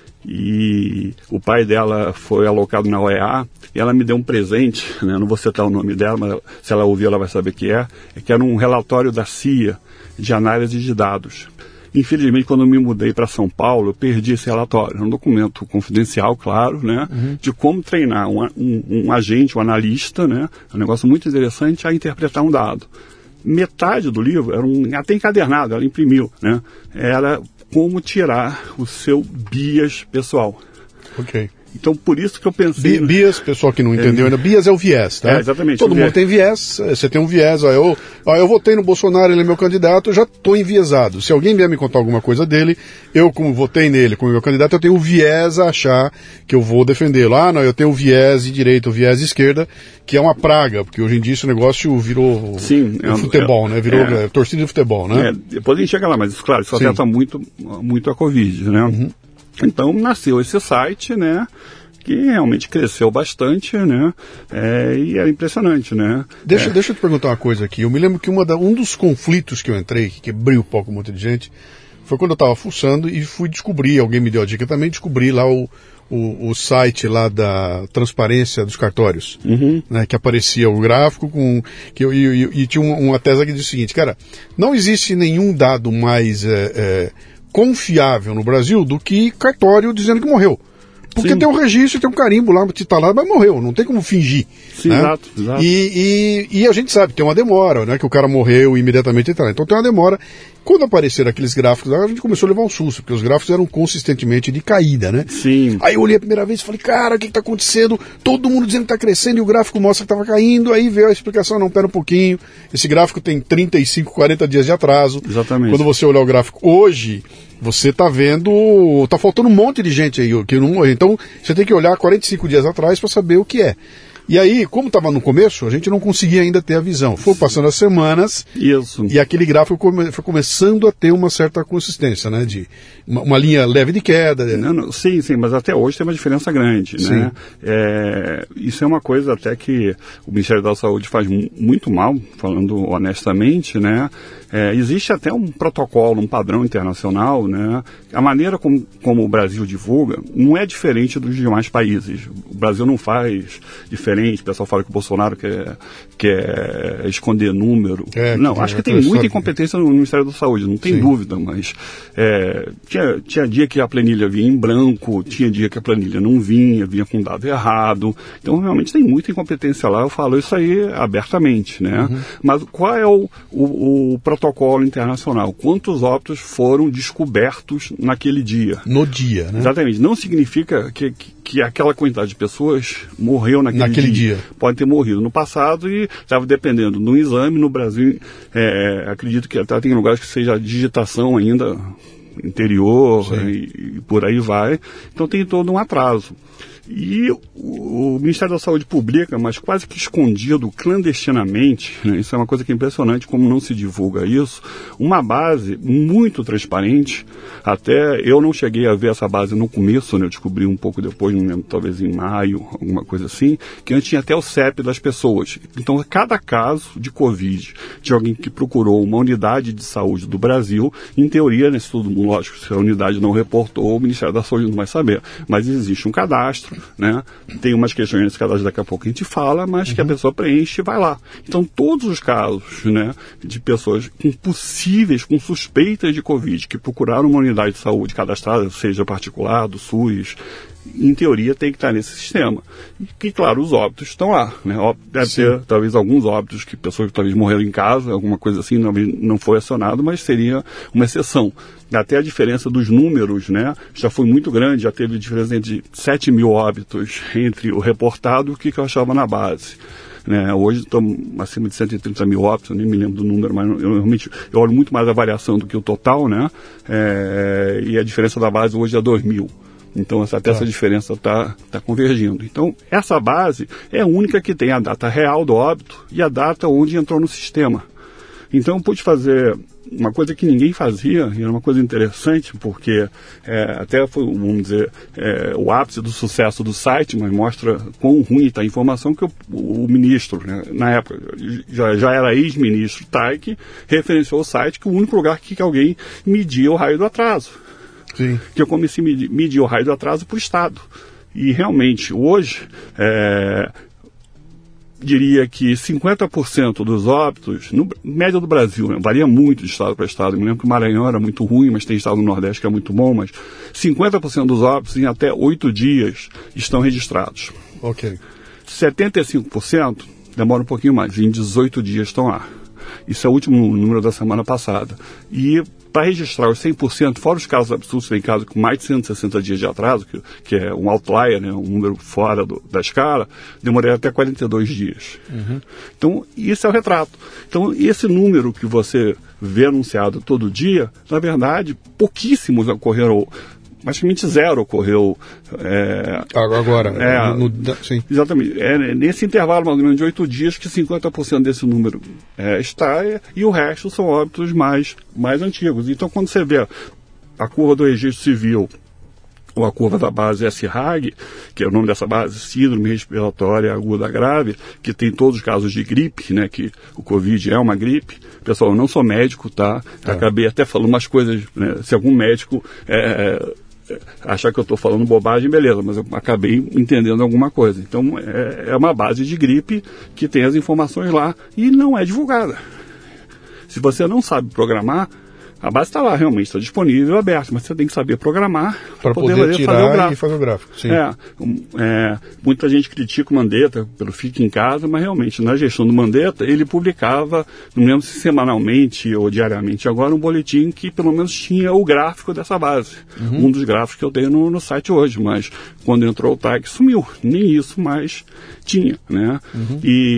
e o pai dela foi alocado na O E A e ela me deu um presente, né? Não vou citar o nome dela, mas se ela ouvir ela vai saber o que é, que era um relatório da C I A de análise de dados. Infelizmente, quando eu me mudei para São Paulo, eu perdi esse relatório. É um documento confidencial, claro, né? Uhum. De como treinar um, um, um agente, um analista, né? É um negócio muito interessante a interpretar um dado. Metade do livro era um, até encadernado, ela imprimiu, né? Era como tirar o seu bias pessoal. Ok. Então, por isso que eu pensei... Bi, bias, pessoal que não entendeu ainda, é, bias é o viés, tá? É, exatamente. Todo mundo viés. tem viés, você tem um viés, ó, eu, ó, eu votei no Bolsonaro, ele é meu candidato, eu já estou enviesado. Se alguém vier me contar alguma coisa dele, eu, como votei nele como meu candidato, eu tenho o viés a achar que eu vou defendê-lo. Ah, não, eu tenho o viés de direita, o viés de esquerda, que é uma praga, porque hoje em dia esse negócio virou Sim, é, futebol, é, né? Virou é, é, torcida de futebol, né? É, depois a gente chega lá, mas claro, isso afeta muito, muito a Covid, né? Uhum. Então, nasceu esse site, né? Que realmente cresceu bastante, né? É, e era impressionante, né? Deixa, é. deixa eu te perguntar uma coisa aqui. Eu me lembro que uma da, um dos conflitos que eu entrei, que quebrei o pau com um monte de gente, foi quando eu estava fuçando e fui descobrir, alguém me deu a dica também, descobri lá o, o, o site lá da transparência dos cartórios, uhum. né? Que aparecia o gráfico com... Que eu, e, e, e tinha uma, uma tese que diz o seguinte, cara, não existe nenhum dado mais é, é, confiável no Brasil do que cartório dizendo que morreu. Porque Sim. tem um registro, tem um carimbo lá, está lá, mas morreu, não tem como fingir. Sim, né? exato, exato. E, e, e a gente sabe, tem uma demora, né? Que o cara morreu imediatamente e tal. Então tem uma demora. Quando apareceram aqueles gráficos, a gente começou a levar um susto, porque os gráficos eram consistentemente de caída, né? Sim. Aí eu olhei a primeira vez e falei, cara, o que está acontecendo? Todo mundo dizendo que está crescendo e o gráfico mostra que estava caindo. Aí veio a explicação, não, pera um pouquinho. Esse gráfico tem trinta e cinco, quarenta dias de atraso. Exatamente. Quando você olhar o gráfico hoje, você está vendo, está faltando um monte de gente aí que não morreu. Então, você tem que olhar quarenta e cinco dias atrás para saber o que é. E aí, como estava no começo, a gente não conseguia ainda ter a visão. Foi passando as semanas Isso. e aquele gráfico come, foi começando a ter uma certa consistência, né? De uma, uma linha leve de queda. Não, não, sim, sim, mas até hoje tem uma diferença grande, sim. né? É, isso é uma coisa até que o Ministério da Saúde faz muito mal, falando honestamente, né? É, existe até um protocolo, um padrão internacional, né? A maneira como, como o Brasil divulga não é diferente dos demais países. O Brasil não faz diferente. O pessoal fala que o Bolsonaro quer, quer esconder número. É, não, que acho que tem muita sorte. Incompetência no Ministério da Saúde, não tem Sim. dúvida, mas é, tinha, tinha dia que a planilha vinha em branco, tinha dia que a planilha não vinha, vinha com dado errado. Então, realmente tem muita incompetência lá, eu falo isso aí abertamente, né? Uhum. Mas qual é o, o, o protocolo internacional? Quantos óbitos foram descobertos naquele dia? No dia, né? Exatamente. Não significa que, que, que aquela quantidade de pessoas morreu naquele, naquele dia. dia. Pode ter morrido no passado e estava dependendo do exame. No Brasil, é, acredito que até tem lugares que seja a digitação ainda interior e, e por aí vai. Então tem todo um atraso. E o, o Ministério da Saúde publica, mas quase que escondido, clandestinamente, né? Isso é uma coisa que é impressionante, como não se divulga isso, uma base muito transparente. Até eu não cheguei a ver essa base no começo, né? Eu descobri um pouco depois, não lembro, talvez em maio, alguma coisa assim, que antes tinha até o C E P das pessoas. Então, cada caso de Covid, de alguém que procurou uma unidade de saúde do Brasil, em teoria, né, se todo mundo, lógico, se a unidade não reportou, o Ministério da Saúde não vai saber. Mas existe um cadastro, né? Tem umas questões nesse cadastro, daqui a pouco a gente fala, mas uhum. que a pessoa preenche e vai lá. Então, todos os casos, né, de pessoas com possíveis, com suspeitas de Covid, que procuraram uma unidade de saúde cadastrada, seja particular, do SUS, em teoria tem que estar nesse sistema. E que, claro, os óbitos estão lá, né? Deve Sim. ter talvez alguns óbitos, que pessoas que talvez morreram em casa, alguma coisa assim, não, não foi acionado, mas seria uma exceção. Até a diferença dos números, né, já foi muito grande, já teve diferença entre sete mil óbitos entre o reportado e o que eu achava na base. Né, hoje estamos acima de cento e trinta mil óbitos, eu nem me lembro do número, mas eu realmente eu olho muito mais a variação do que o total, né, é, e a diferença da base hoje é dois mil. Então essa, até essa diferença está tá convergindo. Então essa base é a única que tem a data real do óbito e a data onde entrou no sistema. Então eu pude fazer uma coisa que ninguém fazia, e era uma coisa interessante, porque é, até foi, vamos dizer, é, o ápice do sucesso do site, mas mostra quão ruim está a informação que o, o ministro, né, na época, já, já era ex-ministro Taik, referenciou o site que o único lugar que, que alguém media o raio do atraso. Sim. Que eu comecei a medir, medir o raio do atraso por estado. E realmente, hoje, é, diria que cinquenta por cento dos óbitos, no média do Brasil, né, varia muito de estado para estado. Eu me lembro que o Maranhão era muito ruim, mas tem estado no Nordeste que é muito bom, mas cinquenta por cento dos óbitos em até oito dias estão registrados. Ok. setenta e cinco por cento demora um pouquinho mais, em dezoito dias estão lá. Isso é o último número da semana passada. E para registrar os cem por cento, fora os casos absurdos, tem casos com mais de cento e sessenta dias de atraso, que, que é um outlier, né, um número fora do, da escala, demorei até quarenta e dois dias. Uhum. Então, isso é o retrato. Então, esse número que você vê anunciado todo dia, na verdade, pouquíssimos ocorreram. Praticamente zero ocorreu. É, Agora, é, no, no, sim. Exatamente. É nesse intervalo, mais ou menos, de oito dias, que cinquenta por cento desse número é, está, e o resto são óbitos mais, mais antigos. Então, quando você vê a curva do registro civil, ou a curva da base S R A G, que é o nome dessa base, Síndrome Respiratória Aguda Grave, que tem todos os casos de gripe, né, que o Covid é uma gripe. Pessoal, eu não sou médico, tá? É. Acabei até falando umas coisas, né, se algum médico é, achar que eu estou falando bobagem, beleza, mas eu acabei entendendo alguma coisa. Então, é, é uma base de gripe que tem as informações lá e não é divulgada. Se você não sabe programar, a base está lá, realmente, está disponível, aberta, mas você tem que saber programar para poder, poder tirar fazer o gráfico. E fazer o gráfico. Sim. É, é, muita gente critica o Mandetta pelo Fique em Casa, mas realmente, na gestão do Mandetta, ele publicava, não lembro se semanalmente ou diariamente, agora um boletim que pelo menos tinha o gráfico dessa base. Uhum. Um dos gráficos que eu tenho no, no site hoje, mas quando entrou o Taik sumiu, nem isso mais tinha, né? Uhum.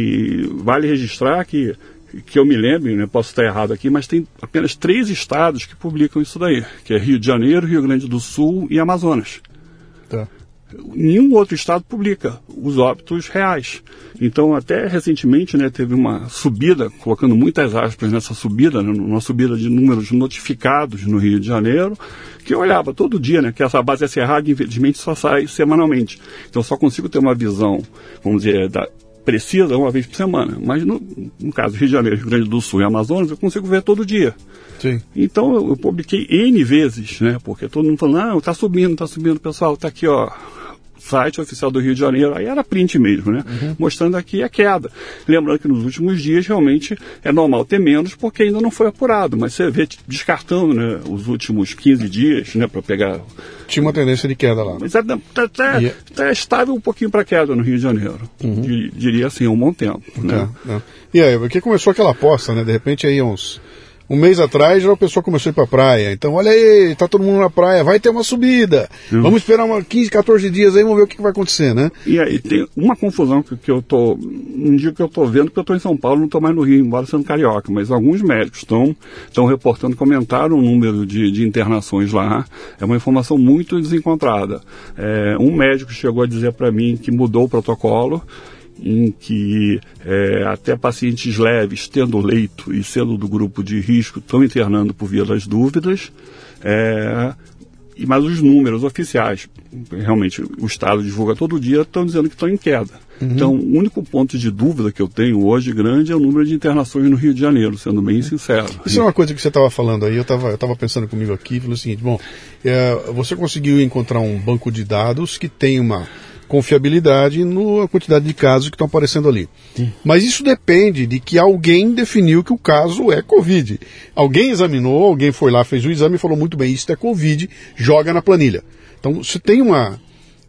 E vale registrar que que eu me lembro, né, posso estar errado aqui, mas tem apenas três estados que publicam isso daí, que é Rio de Janeiro, Rio Grande do Sul e Amazonas. Tá. Nenhum outro estado publica os óbitos reais. Então, até recentemente, né, teve uma subida, colocando muitas aspas nessa subida, né, uma subida de números notificados no Rio de Janeiro, que eu olhava todo dia, né, que essa base S R A G, infelizmente, só sai semanalmente. Então, só consigo ter uma visão, vamos dizer, da precisa uma vez por semana, mas no, no caso Rio de Janeiro, Rio Grande do Sul e Amazonas, eu consigo ver todo dia. Sim. Então eu, eu publiquei N vezes, né, porque todo mundo falando, não, tá subindo, tá subindo, pessoal, tá aqui, ó, site oficial do Rio de Janeiro, aí era print mesmo, né, uhum. mostrando aqui a queda. Lembrando que nos últimos dias realmente é normal ter menos, porque ainda não foi apurado, mas você vê descartando, né, os últimos quinze dias, né, para pegar... Tinha uma tendência de queda lá. Mas está tá, é... tá estável um pouquinho para queda no Rio de Janeiro. Uhum. Diria assim, há um bom tempo. Né? É, é. E aí, porque começou aquela aposta, né? De repente aí uns... Um mês atrás já a pessoa começou a ir para a praia. Então, olha aí, tá todo mundo na praia, vai ter uma subida. Uhum. Vamos esperar uma quinze, quatorze dias aí, vamos ver o que, que vai acontecer, né? E aí, tem uma confusão que, que eu tô... Não digo que eu tô vendo, porque eu tô em São Paulo, não tô mais no Rio, embora sendo carioca. Mas alguns médicos estão estão reportando, comentaram o número de, de internações lá. É uma informação muito desencontrada. É, um médico chegou a dizer para mim que mudou o protocolo, em que é, até pacientes leves, tendo leito e sendo do grupo de risco, estão internando por via das dúvidas, é, mas os números oficiais, realmente o Estado divulga todo dia, estão dizendo que estão em queda. Uhum. Então, o único ponto de dúvida que eu tenho hoje grande é o número de internações no Rio de Janeiro, sendo bem sincero. Isso é uma coisa que você estava falando aí, eu estava eu estava pensando comigo aqui, falei o seguinte, bom, é, você conseguiu encontrar um banco de dados que tem uma confiabilidade na quantidade de casos que estão aparecendo ali. Sim. Mas isso depende de que alguém definiu que o caso é Covid. Alguém examinou, alguém foi lá, fez o exame e falou, muito bem, isso é Covid, joga na planilha. Então, se tem uma,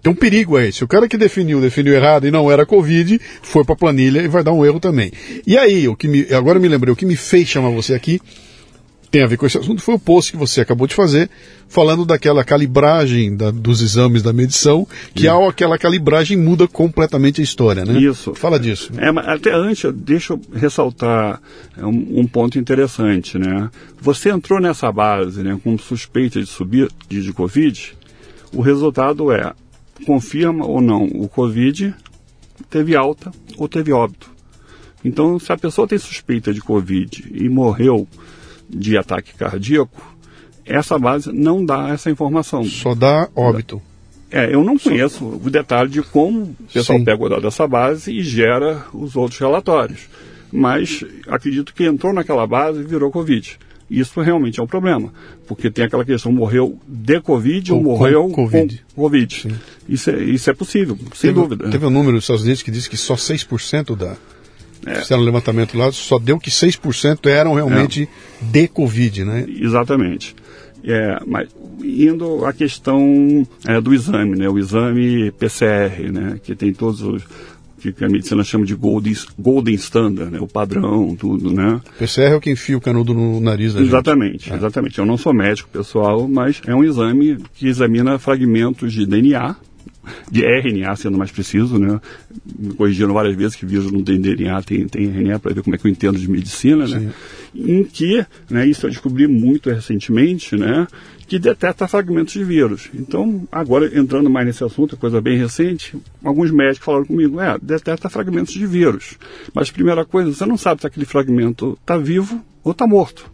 Tem um perigo aí. Se o cara que definiu, definiu errado e não era Covid, foi para a planilha e vai dar um erro também. E aí, o que me, agora me lembrei, o que me fez chamar você aqui, tem a ver com esse assunto, foi o post que você acabou de fazer, falando daquela calibragem da, dos exames da medição, que ao aquela calibragem muda completamente a história, né? Isso. Fala disso. É, mas até antes, deixa eu ressaltar um, um ponto interessante, né? Você entrou nessa base, né, com suspeita de subir de, de Covid, o resultado é, confirma ou não, o Covid teve alta ou teve óbito. Então, se a pessoa tem suspeita de Covid e morreu de ataque cardíaco, essa base não dá essa informação. Só dá óbito. É, eu não conheço Só... o detalhe de como o pessoal Sim. pega o dado dessa base e gera os outros relatórios. Mas acredito que entrou naquela base e virou Covid. Isso realmente é um problema, porque tem aquela questão, morreu de Covid ou, ou morreu com Covid. Com COVID. Isso, é, isso é possível, sem teve, dúvida. Teve um número dos Estados Unidos que disse que só seis por cento da... É. Fizeram um levantamento lá, só deu que seis por cento eram realmente é. de Covid, né? Exatamente. É, mas indo à questão é, do exame, né? O exame P C R, né? Que tem todos os... que a medicina chama de golden, golden standard, né? O padrão, tudo, né? P C R é o que enfia o canudo no nariz da gente. Exatamente, é. exatamente. Eu não sou médico, pessoal, mas é um exame que examina fragmentos de D N A, de R N A, sendo mais preciso, né? Me corrigiram várias vezes que vírus não tem D N A, tem, tem R N A, para ver como é que eu entendo de medicina, né? Sim. Em que, né, isso eu descobri muito recentemente, né, que detecta fragmentos de vírus. Então, agora, entrando mais nesse assunto, coisa bem recente, alguns médicos falaram comigo, é, detecta fragmentos de vírus. Mas, primeira coisa, você não sabe se aquele fragmento está vivo ou está morto.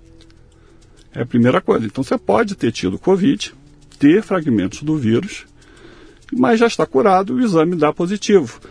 É a primeira coisa. Então, você pode ter tido Covid, ter fragmentos do vírus, mas já está curado, o exame dá positivo.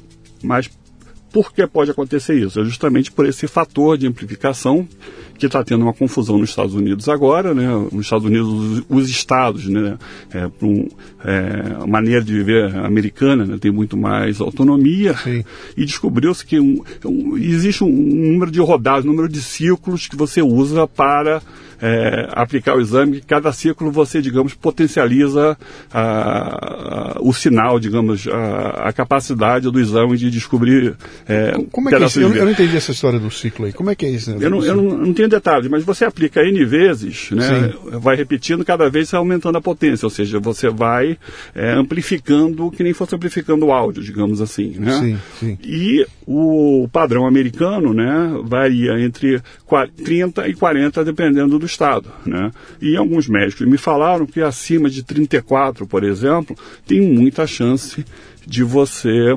Mas por que pode acontecer isso? É justamente por esse fator de amplificação que está tendo uma confusão nos Estados Unidos agora, né? Nos Estados Unidos, os, os estados, né? É, um, é, a maneira de viver americana, né? Tem muito mais autonomia. Sim. E descobriu-se que um, um, existe um número de rodadas, um número de ciclos que você usa para é, aplicar o exame. Cada ciclo você, digamos, potencializa a, a, o sinal, digamos, a, a capacidade do exame de descobrir. É, Como é que é isso? Eu, eu não entendi essa história do ciclo aí. Como é que é isso? Né? Eu, não, eu não, não tenho detalhes, mas você aplica N vezes, né? Vai repetindo, cada vez aumentando a potência, ou seja, você vai é, amplificando, que nem fosse amplificando o áudio, digamos assim, né? Sim, sim. E o padrão americano, né, varia entre trinta e quarenta, dependendo do estado, né? E alguns médicos me falaram que acima de trinta e quatro, por exemplo, tem muita chance de você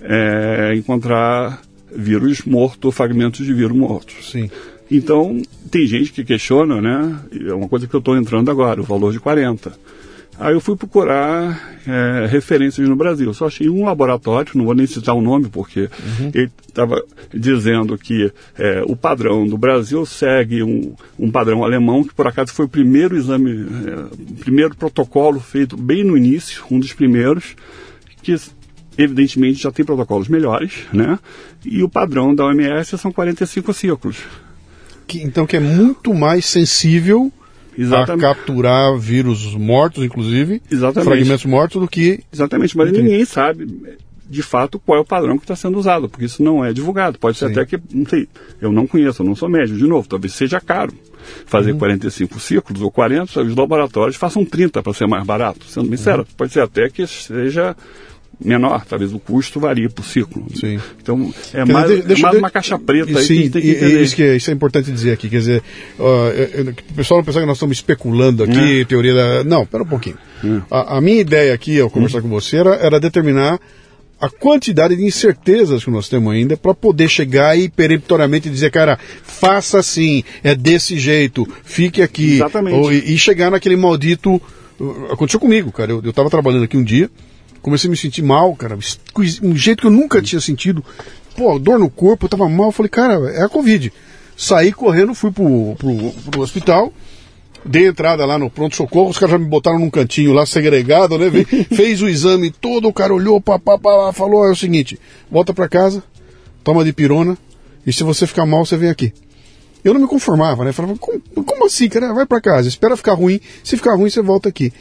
é, encontrar vírus morto, fragmentos de vírus mortos. Sim. Então, tem gente que questiona, né? É uma coisa que eu estou entrando agora, o valor de quarenta. Aí eu fui procurar é, referências no Brasil. Só achei um laboratório, não vou nem citar o nome, porque uhum. ele estava dizendo que é, o padrão do Brasil segue um, um padrão alemão, que por acaso foi o primeiro exame, é, o primeiro protocolo feito bem no início, um dos primeiros, que evidentemente já tem protocolos melhores, né? E o padrão da O M S são quarenta e cinco ciclos. Que, então que é muito mais sensível Exatamente. a capturar vírus mortos, inclusive, Exatamente. fragmentos mortos, do que... Exatamente, mas Entendi. ninguém sabe, de fato, qual é o padrão que está sendo usado, porque isso não é divulgado. Pode ser Sim. até que, não sei, eu não conheço, eu não sou médico, de novo, talvez seja caro fazer uhum. quarenta e cinco ciclos ou quarenta, os laboratórios façam trinta para ser mais barato, sendo bem sério. Uhum. Pode ser até que seja menor, talvez o custo varie por ciclo. Sim. Então, é mais, dizer, é mais de... uma caixa preta sim, aí que a gente tem que entender. Isso, que é, isso é importante dizer aqui, quer dizer, uh, o pessoal não pensar que nós estamos especulando aqui, é. teoria da... Não, espera um pouquinho. É. A, a minha ideia aqui, ao conversar hum. com você, era, era determinar a quantidade de incertezas que nós temos ainda para poder chegar e peremptoriamente dizer, cara, faça assim, é desse jeito, fique aqui. Exatamente. Ou, e, e chegar naquele maldito... Uh, aconteceu comigo, cara, eu estava trabalhando aqui um dia, comecei a me sentir mal, cara, um jeito que eu nunca tinha sentido. Pô, dor no corpo, eu tava mal, eu falei, cara, é a Covid. Saí correndo, fui pro, pro, pro hospital, dei entrada lá no pronto-socorro, os caras já me botaram num cantinho lá, segregado, né? Fez o exame todo, o cara olhou, papá, papá, falou, é o seguinte, volta pra casa, toma dipirona, e se você ficar mal, você vem aqui. Eu não me conformava, né? Falava, como, como assim, cara? Vai pra casa, espera ficar ruim, se ficar ruim, você volta aqui.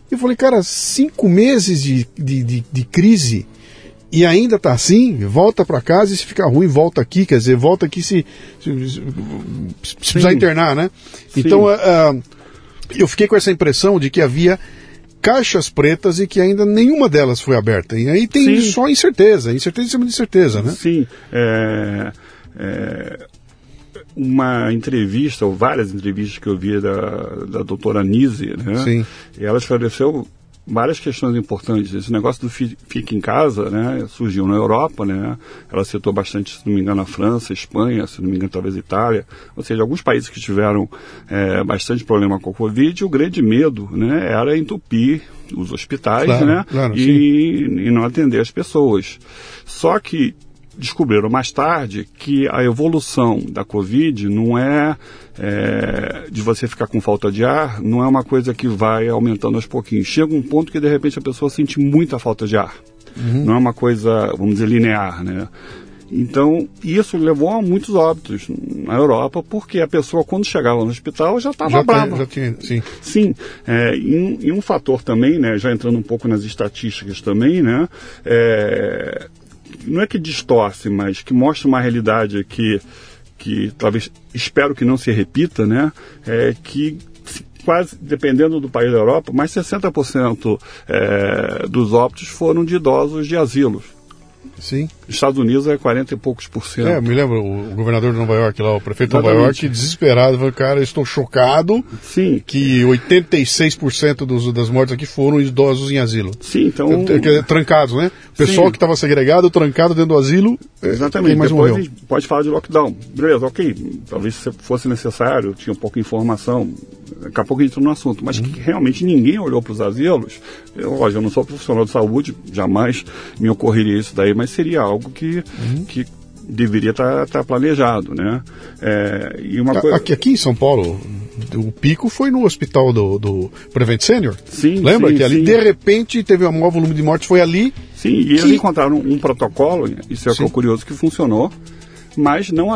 Eu falei, cara, cinco meses de, de, de, de crise e ainda tá assim, volta para casa e se ficar ruim, volta aqui, quer dizer, volta aqui se, se, se, se precisar internar, né? Sim. Então, uh, eu fiquei com essa impressão de que havia caixas pretas e que ainda nenhuma delas foi aberta. E aí tem Sim. só incerteza, incerteza em cima de incerteza, né? Sim, é... é... uma entrevista, ou várias entrevistas que eu vi da, da doutora Nise, né? Sim. E ela esclareceu várias questões importantes. Esse negócio do fi, fica em casa, né? Surgiu na Europa, né? Ela citou bastante, se não me engano, a França, a Espanha, se não me engano, talvez a Itália. Ou seja, alguns países que tiveram é, bastante problema com a Covid, o grande medo, né, era entupir os hospitais, claro, né? Claro, e, e não atender as pessoas. Só que descobriram mais tarde que a evolução da Covid não é, é de você ficar com falta de ar, não é uma coisa que vai aumentando aos pouquinhos. Chega um ponto que de repente a pessoa sente muita falta de ar. Uhum. Não é uma coisa, vamos dizer, linear, né? Então, isso levou a muitos óbitos na Europa, porque a pessoa, quando chegava no hospital, já estava brava. Já tinha, sim. Sim. É, e, um, e um fator também, né, já entrando um pouco nas estatísticas também, né, é, não é que distorce, mas que mostra uma realidade que, que talvez, espero que não se repita, né? É que quase, dependendo do país da Europa, mais sessenta por cento é, dos óbitos foram de idosos de asilos. Sim. Estados Unidos é quarenta e poucos por cento. É, eu me lembro, o governador de Nova York lá, o prefeito de Exatamente. Nova York, desesperado, falou, cara, eu estou chocado. Sim. Que oitenta e seis por cento dos, das mortes aqui foram idosos em asilo. Sim, então... Trancados, né? O pessoal Sim. que estava segregado, trancado dentro do asilo. Exatamente. Mais Depois a gente pode falar de lockdown. Beleza, ok. Talvez se fosse necessário, tinha pouca informação. Daqui a pouco a gente entra no assunto. Mas uhum. que realmente ninguém olhou para os asilos. Eu, lógico, eu não sou profissional de saúde, jamais me ocorreria isso daí, mas seria algo que, uhum. que deveria estar tá, tá planejado, né? É, e uma coisa... aqui, aqui em São Paulo, o pico foi no hospital do, do Prevent Senior. Sim, Lembra sim, que ali, sim. de repente, teve um maior volume de mortes, foi ali. Sim, e que... eles encontraram um protocolo, isso é, que é curioso, que funcionou, mas não,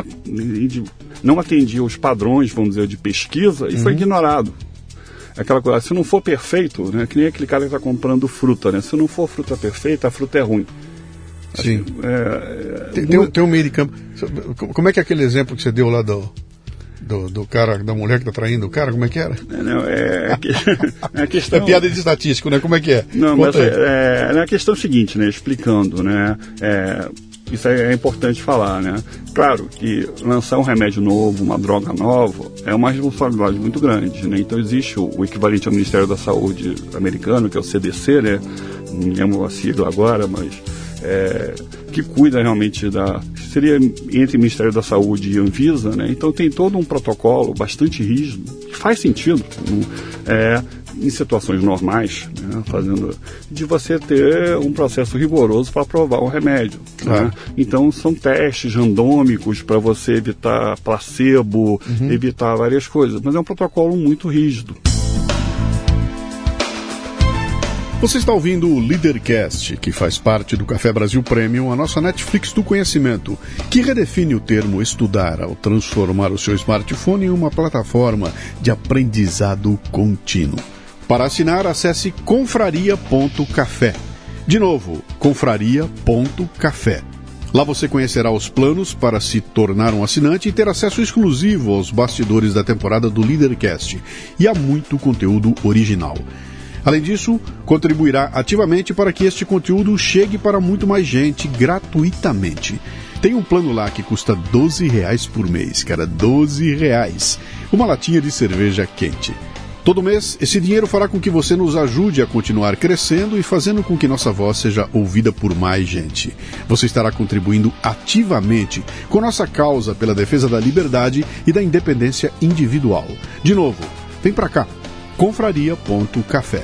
não atendia os padrões, vamos dizer, de pesquisa, e uhum. foi ignorado. Aquela coisa, se não for perfeito, né, que nem aquele cara que está comprando fruta, né? Se não for fruta perfeita, a fruta é ruim. Sim. É, é, tem, tem, um, tem um meio de campo. Como é que é aquele exemplo que você deu lá do, do, do cara, da mulher que está traindo o cara? Como é que era? É, não, é, é a questão... É piada de estatístico, né? Como é que é? Não, Conta mas é, é a questão seguinte, né? Explicando, né? É, isso é importante falar, né? Claro que lançar um remédio novo, uma droga nova, é uma responsabilidade muito grande, né? Então existe o, o equivalente ao Ministério da Saúde americano, que é o C D C, né? Não lembro a sigla agora, mas é, que cuida realmente da... Seria entre o Ministério da Saúde e a Anvisa, né? Então tem todo um protocolo bastante rígido, que faz sentido, é, em situações normais, né, fazendo, de você ter um processo rigoroso para aprovar o remédio. Claro. Né? Então, são testes randômicos para você evitar placebo, uhum. evitar várias coisas, mas é um protocolo muito rígido. Você está ouvindo o Leadercast, que faz parte do Café Brasil Premium, a nossa Netflix do conhecimento, que redefine o termo estudar ao transformar o seu smartphone em uma plataforma de aprendizado contínuo. Para assinar, acesse confraria ponto café. De novo, confraria ponto café. Lá você conhecerá os planos para se tornar um assinante e ter acesso exclusivo aos bastidores da temporada do Leadercast e a muito conteúdo original. Além disso, contribuirá ativamente para que este conteúdo chegue para muito mais gente gratuitamente. Tem um plano lá que custa doze reais por mês, cara, doze reais. Uma latinha de cerveja quente. Todo mês, esse dinheiro fará com que você nos ajude a continuar crescendo e fazendo com que nossa voz seja ouvida por mais gente. Você estará contribuindo ativamente com nossa causa pela defesa da liberdade e da independência individual. De novo, vem pra cá, confraria ponto café.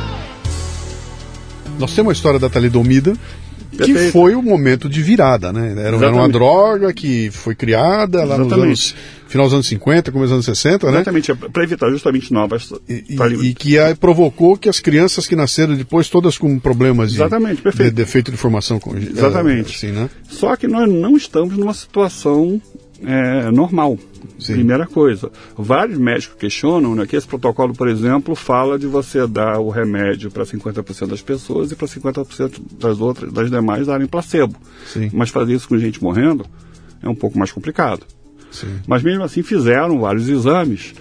Nós temos a história da talidomida, que Perfeito. Foi o momento de virada, né? Era, era uma droga que foi criada lá Exatamente. nos anos, final dos anos cinquenta, começo dos anos sessenta, né? Exatamente, para evitar justamente novas... E, e, e que aí provocou que as crianças que nasceram depois, todas com problemas de, de defeito de formação. Exatamente. Assim, né? Só que nós não estamos numa situação é, normal. Sim. Primeira coisa. Vários médicos questionam, né, que esse protocolo, por exemplo, fala de você dar o remédio para cinquenta por cento das pessoas e para cinquenta por cento das outras, das demais darem placebo. Sim. Mas fazer isso com gente morrendo é um pouco mais complicado. Sim. Mas mesmo assim fizeram vários exames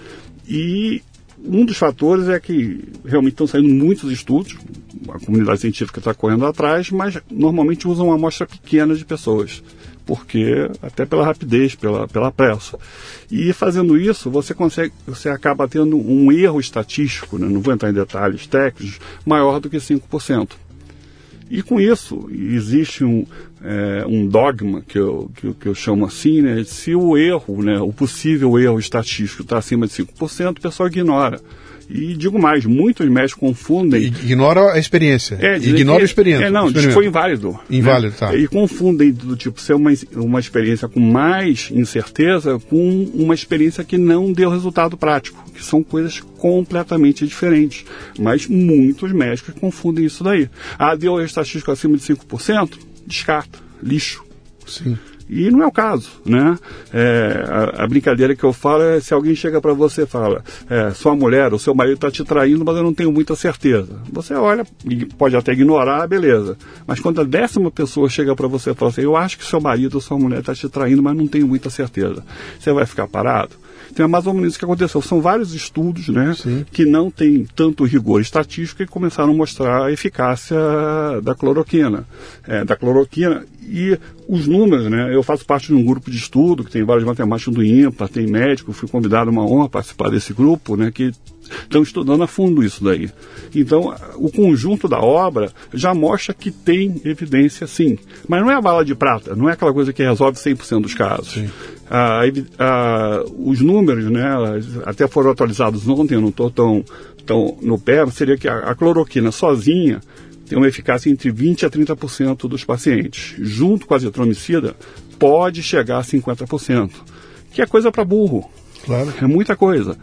e um dos fatores é que realmente estão saindo muitos estudos, a comunidade científica está correndo atrás, mas normalmente usam uma amostra pequena de pessoas, porque até pela rapidez, pela, pela pressa. E fazendo isso, você consegue, você acaba tendo um erro estatístico, né, não vou entrar em detalhes técnicos, maior do que cinco por cento. E com isso, existe um, é, um dogma, que eu, que, eu, que eu chamo assim, né, se o erro, né, o possível erro estatístico está acima de cinco por cento, o pessoal ignora. E digo mais, muitos médicos confundem... Ignora a experiência. É, Ignora que, a experiência. É, não, diz que foi inválido. Inválido, né? tá. E confundem do tipo ser uma, uma experiência com mais incerteza com uma experiência que não deu resultado prático, que são coisas completamente diferentes. Mas muitos médicos confundem isso daí. Ah, deu estatístico acima de cinco por cento? Descarta, lixo. Sim. E não é o caso, né? É, a, a brincadeira que eu falo é se alguém chega para você e fala, é, sua mulher ou seu marido está te traindo, mas eu não tenho muita certeza. Você olha e pode até ignorar, beleza. Mas quando a décima pessoa chega para você e fala assim, eu acho que seu marido ou sua mulher está te traindo, mas não tenho muita certeza. Você vai ficar parado? Então é mais ou menos isso que aconteceu. São vários estudos, né, que não têm tanto rigor estatístico e começaram a mostrar a eficácia da cloroquina. É, da cloroquina e os números, né? Eu faço parte de um grupo de estudo que tem vários matemáticos do INPA, tem médico, fui convidado, uma honra participar desse grupo, né, que estão estudando a fundo isso daí. Então, o conjunto da obra já mostra que tem evidência, sim. Mas não é a bala de prata, não é aquela coisa que resolve cem por cento dos casos. Ah, ah, os números, né, até foram atualizados ontem, eu não estou tão, tão no pé, seria que a, a cloroquina sozinha tem uma eficácia entre vinte por cento a trinta por cento dos pacientes. Junto com a azitromicina, pode chegar a cinquenta por cento, que é coisa para burro. Claro. É muita coisa.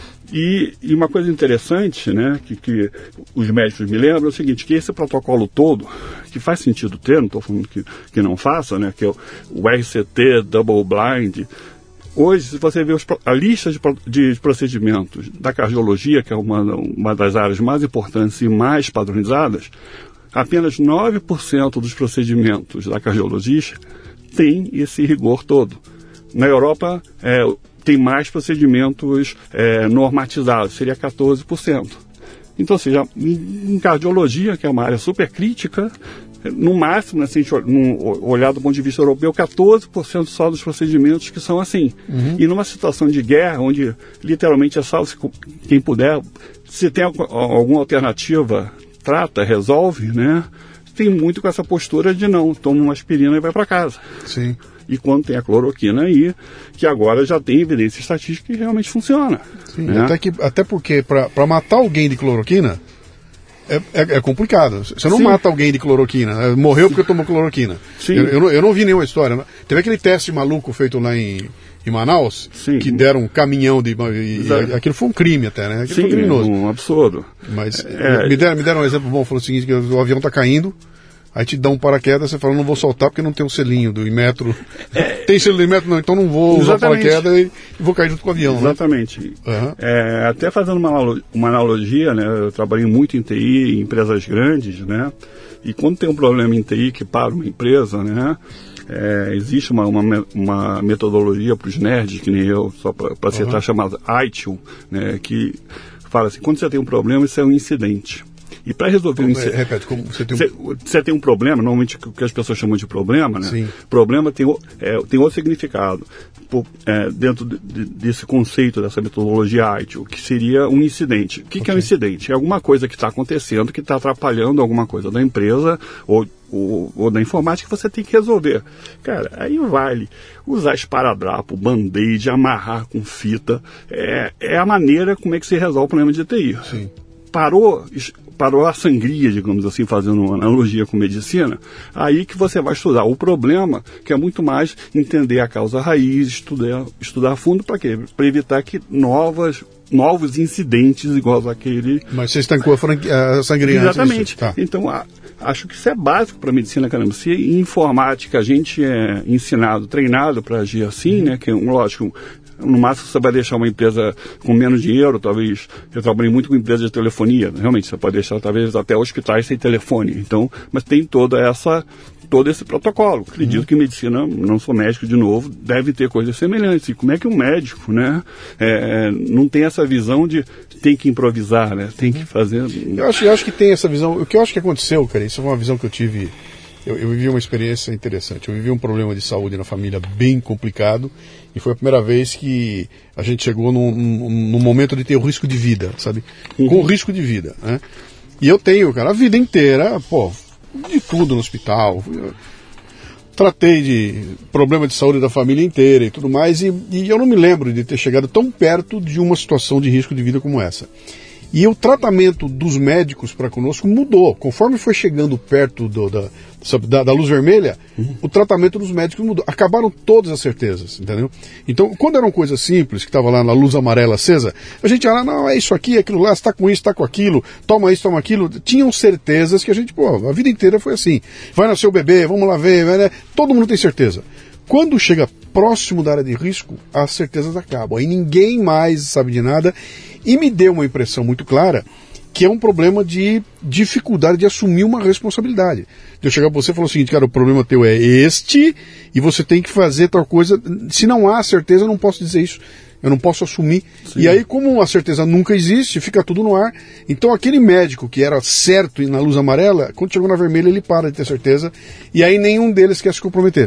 E, e uma coisa interessante, né, que, que os médicos me lembram é o seguinte, que esse protocolo todo, que faz sentido ter, não estou falando que, que não faça, né, que é o, o R C T, Double Blind. Hoje, se você vê os, a lista de, de procedimentos da cardiologia, que é uma, uma das áreas mais importantes e mais padronizadas, apenas nove por cento dos procedimentos da cardiologia tem esse rigor todo. Na Europa, é, tem mais procedimentos é, normatizados, seria quatorze por cento. Então, ou seja, em cardiologia, que é uma área super crítica, no máximo, né, se a gente olhar do ponto de vista europeu, quatorze por cento só dos procedimentos que são assim. Uhum. E numa situação de guerra, onde literalmente é salvo quem puder, se tem alguma alternativa, trata, resolve, né? Tem muito com essa postura de não, toma uma aspirina e vai para casa. Sim. E quando tem a cloroquina aí, que agora já tem evidência estatística que realmente funciona. Sim, né? até, que, até porque para matar alguém de cloroquina é, é, é complicado. Você não Sim. mata alguém de cloroquina. Morreu porque tomou cloroquina. Sim. Eu, eu, não, eu não vi nenhuma história. Teve aquele teste maluco feito lá em, em Manaus, Sim. que deram um caminhão de... E, e, aquilo foi um crime até, né? Aquilo Sim, foi criminoso. um absurdo. Mas é, me, deram, me deram um exemplo bom. Falou o seguinte, que o avião está caindo, aí te dá um paraquedas, você fala, não vou soltar porque não tem um selinho do Inmetro. É, tem selo do Inmetro? Não, então não vou usar paraquedas e vou cair junto com o avião. Exatamente. Né? Uhum. É, até fazendo uma, uma analogia, né, eu trabalhei muito em T I, em empresas grandes, né, e quando tem um problema em T I que para uma empresa, né, é, existe uma, uma, uma metodologia para os nerds, que nem eu, só para citar, uhum. chamada I T I L, né, que fala assim, quando você tem um problema, isso é um incidente. E para resolver como, um incidente... Repete, como você tem um... Você, você tem um problema, normalmente o que as pessoas chamam de problema, né? Sim. Problema tem, é, tem outro significado por, é, dentro de, de, desse conceito, dessa metodologia I T I L, que seria um incidente. O que, okay. que é um incidente? É alguma coisa que está acontecendo, que está atrapalhando alguma coisa da empresa ou, ou, ou da informática que você tem que resolver. Cara, aí vale usar esparadrapo, band-aid, amarrar com fita. É, é a maneira como é que se resolve o problema de T I. Sim. Parou... parou a sangria, digamos assim, fazendo uma analogia com medicina, aí que você vai estudar o problema, que é muito mais entender a causa raiz, estudar, estudar a fundo para quê? Para evitar que novas, novos incidentes iguais àquele... Mas você estancou a, franqui... a sangria. Exatamente. Tá. Então, a, acho que isso é básico para a medicina, caramba. Se em informática a gente é ensinado, treinado para agir assim, né, que, lógico, no máximo você vai deixar uma empresa com menos dinheiro, talvez. Eu trabalhei muito com empresas de telefonia, realmente, você pode deixar talvez até hospitais sem telefone. Então, mas tem toda essa, todo esse protocolo. Acredito uhum. que medicina, não sou médico de novo, deve ter coisas semelhantes. E como é que um médico, né, é, não tem essa visão de tem que improvisar, né, tem que fazer... Eu acho, eu acho que tem essa visão. O que eu acho que aconteceu, cara, isso é uma visão que eu tive... Eu, eu vivi uma experiência interessante. Eu vivi um problema de saúde na família bem complicado e foi a primeira vez que a gente chegou num, num, num momento de ter o risco de vida, sabe? Uhum. Com risco de vida, né? E eu tenho, cara, a vida inteira, pô, de tudo no hospital. Eu tratei de problema de saúde da família inteira e tudo mais e, e eu não me lembro de ter chegado tão perto de uma situação de risco de vida como essa. E o tratamento dos médicos para conosco mudou. Conforme foi chegando perto do, da, da, da luz vermelha, uhum. o tratamento dos médicos mudou. Acabaram todas as certezas, entendeu? Então, quando eram coisas simples, que estava lá na luz amarela acesa, a gente ia lá, não, é isso aqui, é aquilo lá, você está com isso, está com aquilo, toma isso, toma aquilo. Tinham certezas que a gente, pô, a vida inteira foi assim. Vai nascer o bebê, vamos lá ver, né? Todo mundo tem certeza. Quando chega próximo da área de risco, as certezas acabam. Aí ninguém mais sabe de nada. E me deu uma impressão muito clara que é um problema de dificuldade de assumir uma responsabilidade. De eu chegar para você e falar o seguinte, cara, o problema teu é este e você tem que fazer tal coisa. Se não há certeza, eu não posso dizer isso. Eu não posso assumir. Sim. E aí, como a certeza nunca existe, fica tudo no ar. Então, aquele médico que era certo na luz amarela, quando chegou na vermelha, ele para de ter certeza. E aí, nenhum deles quer se comprometer.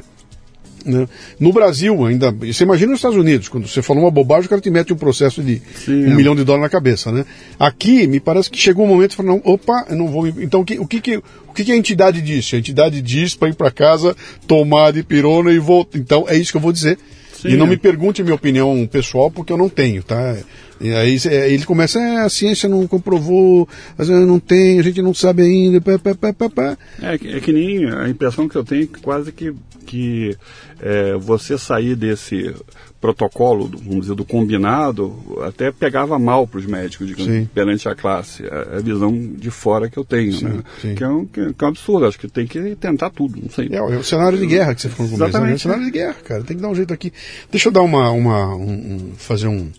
No Brasil, ainda, você imagina nos Estados Unidos, quando você fala uma bobagem, o cara te mete um processo de Sim, um é. milhão de dólares na cabeça, né? Aqui, me parece que chegou um momento e falou, não, opa, eu não vou... Então, o que, o que, que, o que, que a entidade disse? A entidade diz para ir para casa, tomar de pirona e voltar. Então, é isso que eu vou dizer. Sim, e não é. me pergunte a minha opinião pessoal, porque eu não tenho, tá? E aí ele começa, é, a ciência não comprovou, não tem, a gente não sabe ainda, pá, pá, pá, pá, pá. É, é que nem a impressão que eu tenho, quase que, que é, você sair desse protocolo, vamos dizer, do combinado, até pegava mal para os médicos, digamos, perante a classe. É a visão de fora que eu tenho, sim, né? Sim. Que, é um, que é um absurdo, acho que tem que tentar tudo, não sei. É, é o cenário de guerra que você falou no começo, né? É o cenário de guerra, cara, tem que dar um jeito aqui. Deixa eu dar uma, uma um, um, fazer um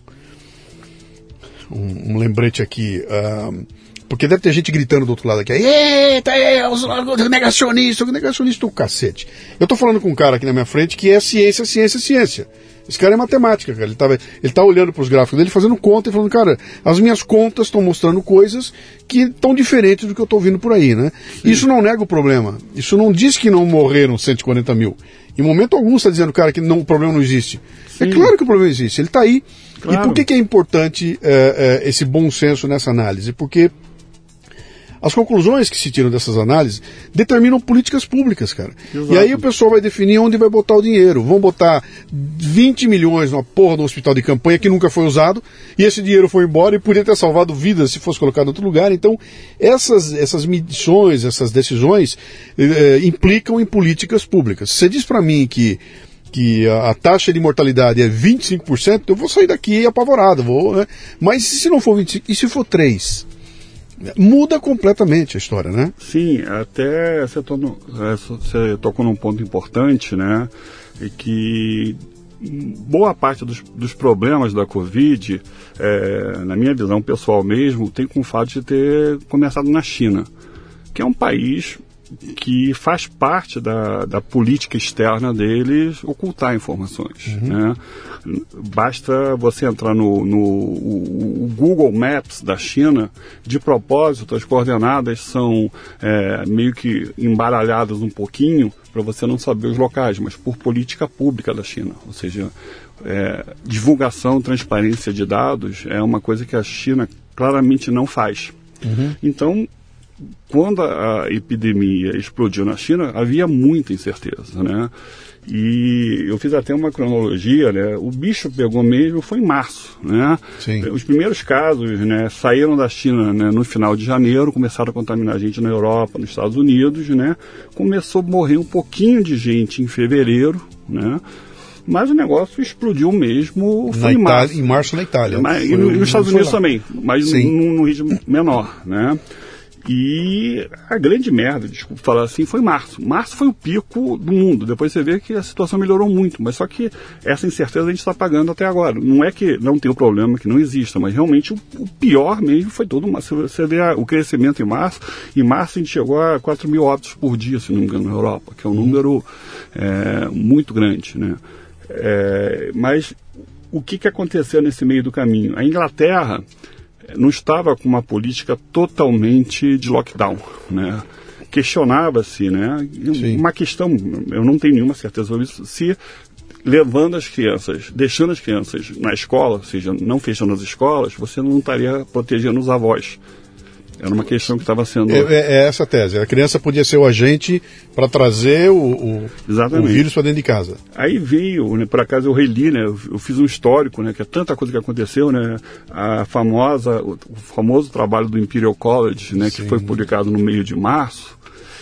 Um, um lembrete aqui, uh, porque deve ter gente gritando do outro lado aqui, eita, é, os, os negacionistas, negacionista o cacete. Eu tô falando com um cara aqui na minha frente que é ciência, ciência, ciência. Esse cara é matemática, cara. Ele, tava, ele tá olhando pros gráficos dele, fazendo conta e falando, cara, as minhas contas estão mostrando coisas que estão diferentes do que eu tô ouvindo por aí, né? Sim. Isso não nega o problema. Isso não diz que não morreram cento e quarenta mil. Em momento algum está dizendo, cara, que não, o problema não existe. Sim. É claro que o problema existe, ele está aí. Claro. E por que, que é importante é, é, esse bom senso nessa análise? Porque as conclusões que se tiram dessas análises determinam políticas públicas, cara. Exato. E aí o pessoal vai definir onde vai botar o dinheiro. Vão botar vinte milhões numa porra do hospital de campanha que nunca foi usado, e esse dinheiro foi embora e podia ter salvado vidas se fosse colocado em outro lugar. Então, essas, essas medições, essas decisões eh, implicam em políticas públicas. Você diz para mim que que a, a taxa de mortalidade é vinte e cinco por cento, eu vou sair daqui apavorado, vou, né? Mas se não for vinte e cinco por cento, e se for três por cento? Muda completamente a história, né? Sim, até você tocou, você tocou num ponto importante, né? E que boa parte dos, dos problemas da Covid, é, na minha visão pessoal mesmo, tem com o fato de ter começado na China, que é um país que faz parte da, da política externa deles ocultar informações. Uhum. Né? Basta você entrar no, no o, o Google Maps da China, de propósito, as coordenadas são é, meio que embaralhadas um pouquinho para você não saber os locais, mas por política pública da China. Ou seja, é, divulgação, transparência de dados é uma coisa que a China claramente não faz. Uhum. Então, quando a epidemia explodiu na China, havia muita incerteza, né? E eu fiz até uma cronologia, né? O bicho pegou mesmo, foi em março, né? Sim. Os primeiros casos, né, saíram da China, né, no final de janeiro, começaram a contaminar a gente na Europa, nos Estados Unidos, né? Começou a morrer um pouquinho de gente em fevereiro, né? Mas o negócio explodiu mesmo, foi em março. Em março na Itália. Mas, e, no, e nos Estados Unidos também, mas num, num ritmo menor, né? E a grande merda, desculpa falar assim, foi março. Março foi o pico do mundo. Depois você vê que a situação melhorou muito. Mas só que essa incerteza a gente está pagando até agora. Não é que não tem o problema, que não exista, mas realmente o, o pior mesmo foi todo março. Você vê a, o crescimento em março. Em março a gente chegou a quatro mil óbitos por dia, se não me engano, na Europa, que é um número é, muito grande, né? É, mas o que, que aconteceu nesse meio do caminho? A Inglaterra não estava com uma política totalmente de lockdown, né? Questionava-se, né? Sim. Uma questão, eu não tenho nenhuma certeza sobre isso, se levando as crianças, deixando as crianças na escola, ou seja, não fechando as escolas, você não estaria protegendo os avós. Era uma questão que estava sendo... É, é essa a tese. A criança podia ser o agente para trazer o, o, o vírus para dentro de casa. Aí veio, né, por acaso eu reli, né, eu, eu fiz um histórico, né, que é tanta coisa que aconteceu, né, a famosa, o, o famoso trabalho do Imperial College, né, que foi publicado no meio de março,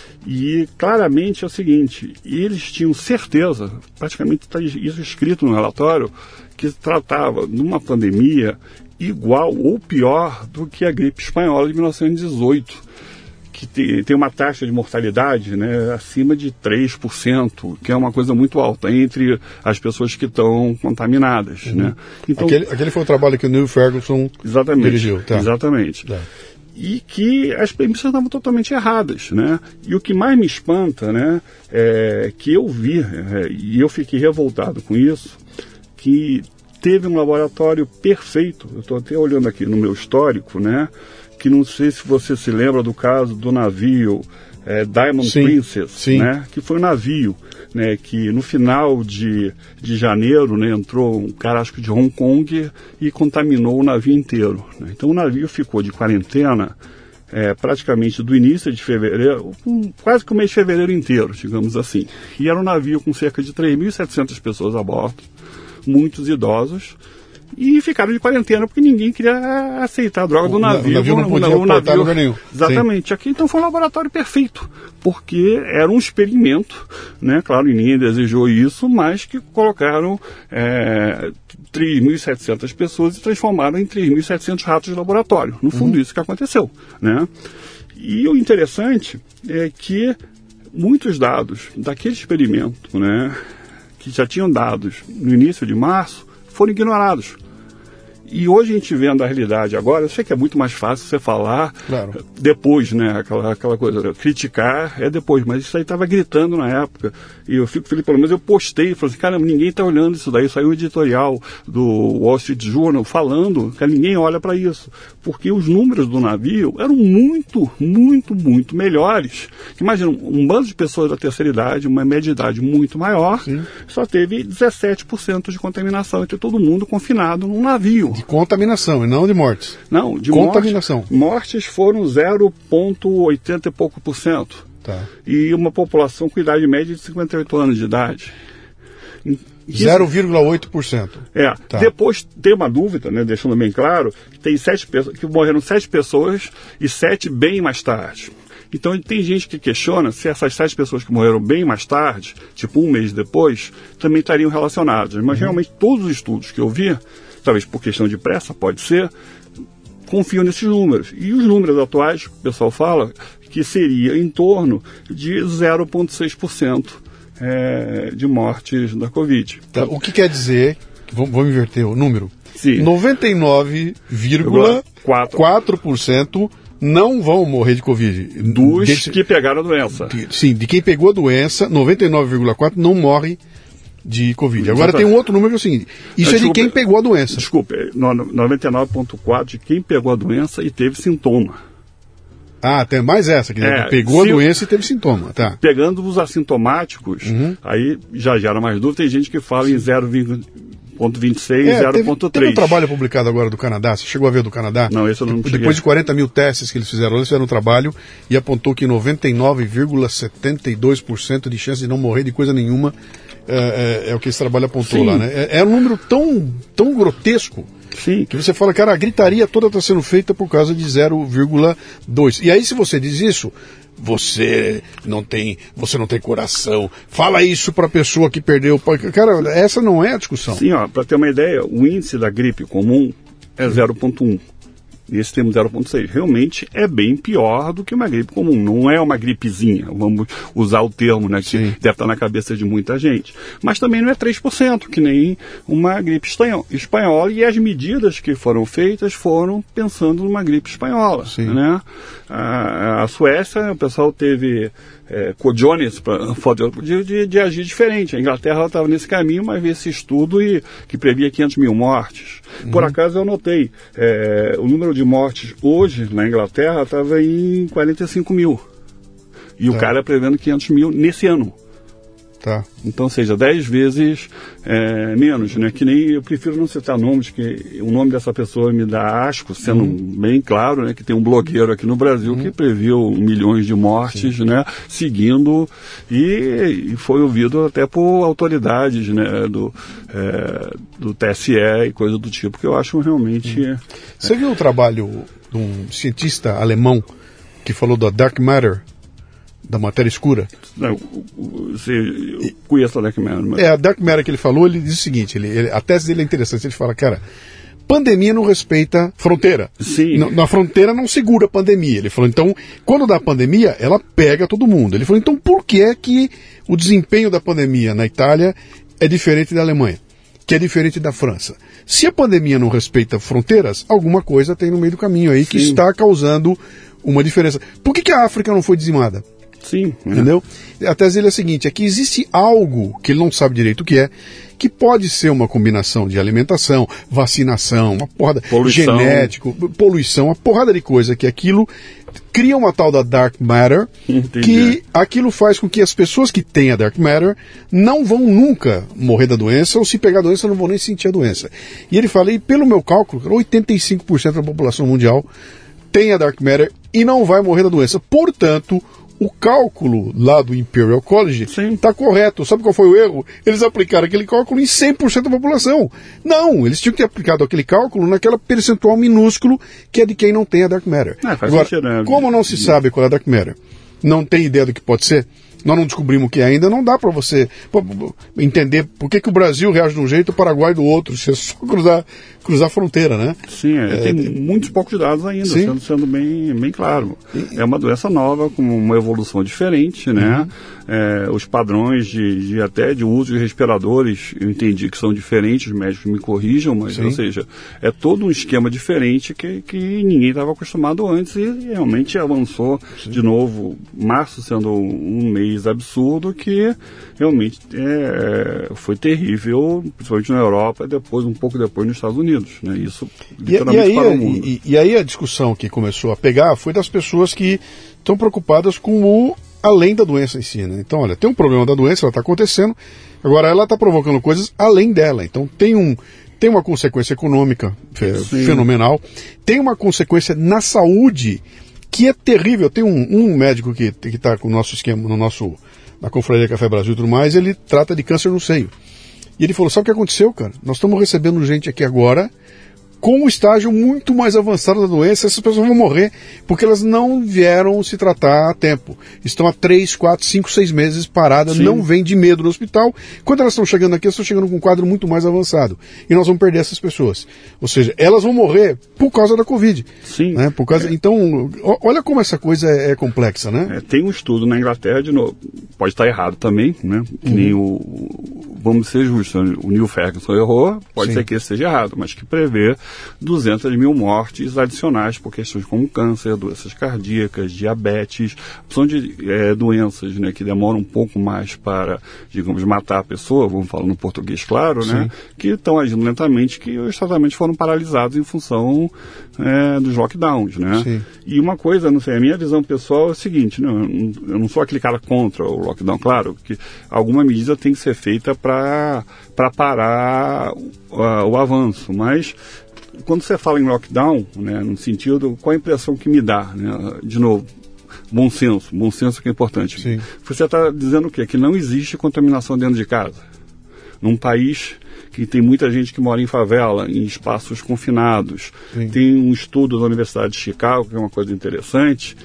e claramente é o seguinte, eles tinham certeza, praticamente está isso escrito no relatório, que tratava de uma pandemia igual ou pior do que a gripe espanhola de mil novecentos e dezoito, que te, tem uma taxa de mortalidade, né, acima de três por cento, que é uma coisa muito alta entre as pessoas que estão contaminadas. Uhum. Né? Então, aquele, aquele foi o trabalho que o Neil Ferguson exatamente, dirigiu. Tá. Exatamente. É. E que as premissas estavam totalmente erradas, né? E o que mais me espanta, né, é que eu vi, é, e eu fiquei revoltado com isso, que teve um laboratório perfeito. Eu estou até olhando aqui no meu histórico, né? Que não sei se você se lembra do caso do navio é, Diamond sim, Princess, sim. Né? Que foi um navio, né? Que no final de, de janeiro, né? Entrou um cara, acho que de Hong Kong, e contaminou o navio inteiro. Né? Então o navio ficou de quarentena é, praticamente do início de fevereiro, um, quase que o mês de fevereiro inteiro, digamos assim. E era um navio com cerca de três mil e setecentas pessoas a bordo, muitos idosos, e ficaram de quarentena porque ninguém queria aceitar a droga o, do navio. O navio não podia o, o navio, lugar nenhum. Exatamente. Sim. Aqui então foi um laboratório perfeito, porque era um experimento, né? Claro, ninguém desejou isso, mas que colocaram é, três mil e setecentas pessoas e transformaram em três mil e setecentos ratos de laboratório. No fundo, uhum. Isso que aconteceu, né? E o interessante é que muitos dados daquele experimento, né, que já tinham dados no início de março, foram ignorados. E hoje a gente vendo a realidade agora, eu sei que é muito mais fácil você falar claro. Depois, né, aquela, aquela coisa, criticar é depois, mas isso aí estava gritando na época, e eu fico feliz, pelo menos eu postei, falei assim, cara, ninguém está olhando isso daí, saiu um editorial do Wall Street Journal falando que ninguém olha para isso, porque os números do navio eram muito, muito, muito melhores. Imagina, um bando de pessoas da terceira idade, uma média de idade muito maior, sim. Só teve dezessete por cento de contaminação entre todo mundo confinado num navio. De contaminação e não de mortes. Não, de contaminação. Mortes, mortes foram zero vírgula oitenta e pouco por cento. Tá. E uma população com idade média de cinquenta e oito anos de idade. zero vírgula oito por cento. É. Tá. Depois tem uma dúvida, né, deixando bem claro, que tem sete pessoas, que morreram sete pessoas e sete bem mais tarde. Então tem gente que questiona se essas sete pessoas que morreram bem mais tarde, tipo um mês depois, também estariam relacionadas. Mas uhum. Realmente todos os estudos que eu vi, talvez por questão de pressa, pode ser, confiam nesses números. E os números atuais, o pessoal fala, que seria em torno de zero vírgula seis por cento é, de mortes da Covid. Tá, o que quer dizer, vamos, vamos inverter o número, sim. noventa e nove vírgula quatro por cento não vão morrer de Covid. Dos Desse, que pegaram a doença. De, sim, de quem pegou a doença, noventa e nove vírgula quatro por cento não morre de Covid. Agora tem um outro número que é o seguinte, isso é de quem pegou a doença. Desculpe, noventa e nove vírgula quatro por cento de quem pegou a doença e teve sintoma. Ah, tem mais essa, que é, pegou a doença e teve sintoma, tá. Pegando os assintomáticos, uhum. Aí já gera mais dúvida, tem gente que fala em zero vírgula vinte e seis, é, zero vírgula três. Teve um trabalho publicado agora do Canadá, você chegou a ver do Canadá? Não, esse eu não cheguei. Depois de quarenta mil testes que eles fizeram, eles fizeram um trabalho e apontou que noventa e nove vírgula setenta e dois por cento de chance de não morrer de coisa nenhuma é, é, é o que esse trabalho apontou. Sim. Lá, né? É, é um número tão, tão grotesco. Sim. Que você fala, cara, a gritaria toda está sendo feita por causa de zero vírgula dois. E aí, se você diz isso, você não tem, você não tem coração. Fala isso para a pessoa que perdeu. Cara, essa não é a discussão. Sim, ó, para ter uma ideia, o índice da gripe comum é zero vírgula um. nesse termo zero ponto seis. Realmente é bem pior do que uma gripe comum. Não é uma gripezinha, vamos usar o termo, né, que Sim. deve estar na cabeça de muita gente. Mas também não é três por cento, que nem uma gripe espanhola. E as medidas que foram feitas foram pensando numa gripe espanhola. Né? A, a Suécia, o pessoal teve é, cojones pra, de, de, de agir diferente. A Inglaterra estava nesse caminho, mas veio esse estudo e, que previa quinhentas mil mortes. Uhum. Por acaso eu notei, é, o número de mortes hoje na Inglaterra estava em quarenta e cinco mil. E tá. o cara prevendo quinhentos mil nesse ano. Tá. Então, ou seja, dez vezes é, menos, né? Que nem, eu prefiro não citar nomes, que o nome dessa pessoa me dá asco, sendo uhum. bem claro, né? Que tem um blogueiro aqui no Brasil uhum. que previu milhões de mortes, Sim. né? Seguindo, e, e foi ouvido até por autoridades, né? Do, é, do T S E e coisa do tipo, que eu acho realmente... Uhum. É, Você viu o trabalho de um cientista alemão que falou da Dark Matter? Da matéria escura. Não, você conhece a Dark Matter. Mas... É, a Dark Matter que ele falou, ele diz o seguinte, ele, ele, a tese dele é interessante, ele fala, cara, pandemia não respeita fronteira. Sim. Na, na fronteira não segura a pandemia. Ele falou, então, quando dá pandemia, ela pega todo mundo. Ele falou, então por que é que o desempenho da pandemia na Itália é diferente da Alemanha? Que é diferente da França? Se a pandemia não respeita fronteiras, alguma coisa tem no meio do caminho aí que Sim. está causando uma diferença. Por que, que a África não foi dizimada? Sim. Entendeu? A tese dele é a seguinte, é que existe algo que ele não sabe direito o que é, que pode ser uma combinação de alimentação, vacinação, uma porrada, poluição. genético, poluição, uma porrada de coisa, que aquilo cria uma tal da Dark Matter, Entendi. que aquilo faz com que as pessoas que têm a Dark Matter não vão nunca morrer da doença, ou se pegar a doença não vão nem sentir a doença. E ele fala, e pelo meu cálculo, oitenta e cinco por cento da população mundial tem a Dark Matter e não vai morrer da doença. Portanto, o cálculo lá do Imperial College está correto. Sabe qual foi o erro? Eles aplicaram aquele cálculo em cem por cento da população. Não, eles tinham que ter aplicado aquele cálculo naquela percentual minúsculo que é de quem não tem a Dark Matter. Ah, faz Agora, sentido, né? Como não se sabe qual é a Dark Matter, não tem ideia do que pode ser, nós não descobrimos o que é ainda, não dá para você entender por que, que o Brasil reage de um jeito e o Paraguai do outro, se é só cruzar, cruzar a fronteira, né? Sim, é, é, tem, tem muitos poucos dados ainda, sendo, sendo bem, bem claro. E, é uma doença nova, com uma evolução diferente, né? Uhum. É, os padrões de, de até de uso de respiradores, eu entendi que são diferentes, os médicos me corrijam, mas, Sim. ou seja, é todo um esquema diferente que, que ninguém estava acostumado antes e realmente avançou. Sim. De novo, março sendo um mês absurdo que realmente é, foi terrível, principalmente na Europa e depois, um pouco depois nos Estados Unidos, né? Isso literalmente e, e aí, para o mundo. E, e aí a discussão que começou a pegar foi das pessoas que estão preocupadas com o além da doença em si, né? Então, olha, tem um problema da doença, ela está acontecendo, agora ela está provocando coisas além dela. Então tem um tem uma consequência econômica Sim. fenomenal, tem uma consequência na saúde que é terrível. Tem um, um médico que está com o nosso esquema, no nosso, na Confraria Café Brasil e tudo mais, ele trata de câncer no seio. E ele falou, sabe o que aconteceu, cara? Nós estamos recebendo gente aqui agora com um estágio muito mais avançado da doença, essas pessoas vão morrer porque elas não vieram se tratar a tempo. Estão há três, quatro, cinco, seis meses paradas, Sim. não vêm de medo no hospital. Quando elas estão chegando aqui, elas estão chegando com um quadro muito mais avançado. E nós vamos perder essas pessoas. Ou seja, elas vão morrer por causa da Covid. Sim. Né? Por causa... é. Então, olha como essa coisa é, é complexa, né? É, tem um estudo na Inglaterra, de novo, pode estar errado também, né? Que uhum. nem o... Vamos ser justos, o Neil Ferguson errou, pode Sim. ser que esse seja errado, mas que prevê duzentas mil mortes adicionais por questões como câncer, doenças cardíacas, diabetes, opção de é, doenças, né, que demoram um pouco mais para, digamos, matar a pessoa, vamos falar no português claro, né, que estão agindo lentamente, que os tratamentos foram paralisados em função é, dos lockdowns, né. Sim. E uma coisa, não sei, a minha visão pessoal é a seguinte, né, eu não sou aquele cara contra o lockdown, claro, que alguma medida tem que ser feita para para parar o, o avanço, mas quando você fala em lockdown, né, no sentido, qual a impressão que me dá, né, de novo, bom senso, bom senso que é importante. Sim. Você está dizendo o quê? Que não existe contaminação dentro de casa. Num país que tem muita gente que mora em favela, em espaços confinados. Sim. Tem um estudo da Universidade de Chicago, que é uma coisa interessante,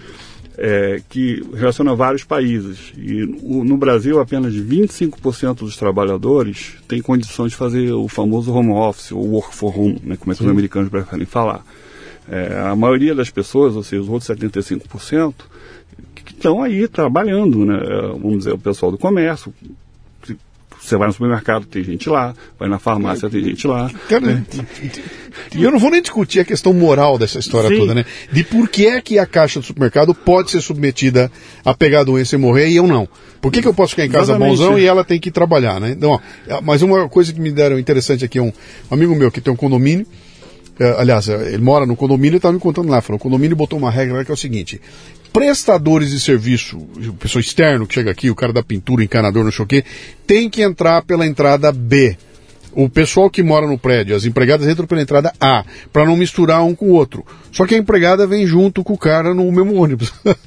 É, que relaciona vários países. E o, no Brasil, apenas vinte e cinco por cento dos trabalhadores têm condição de fazer o famoso home office, ou work for home, né, como é que Sim. os americanos preferem falar. É, a maioria das pessoas, ou seja, os outros setenta e cinco por cento, que estão aí trabalhando, né? Vamos dizer, o pessoal do comércio. Você vai no supermercado, tem gente lá, vai na farmácia, tem gente lá. Cara, né? E eu não vou nem discutir a questão moral dessa história Sim. toda, né? De por que é que a caixa do supermercado pode ser submetida a pegar a doença e morrer e eu não. Por que, que eu posso ficar em casa Exatamente. bonzão e ela tem que trabalhar, né? Então, ó, mas uma coisa que me deram interessante aqui, um amigo meu que tem um condomínio, é, aliás, ele mora no condomínio e estava me contando lá, falou, o condomínio botou uma regra lá que é o seguinte: prestadores de serviço, o pessoal externo que chega aqui, o cara da pintura, encanador, não sei o quê, tem que entrar pela entrada B. O pessoal que mora no prédio, as empregadas entram pela entrada A, para não misturar um com o outro. Só que a empregada vem junto com o cara no mesmo ônibus.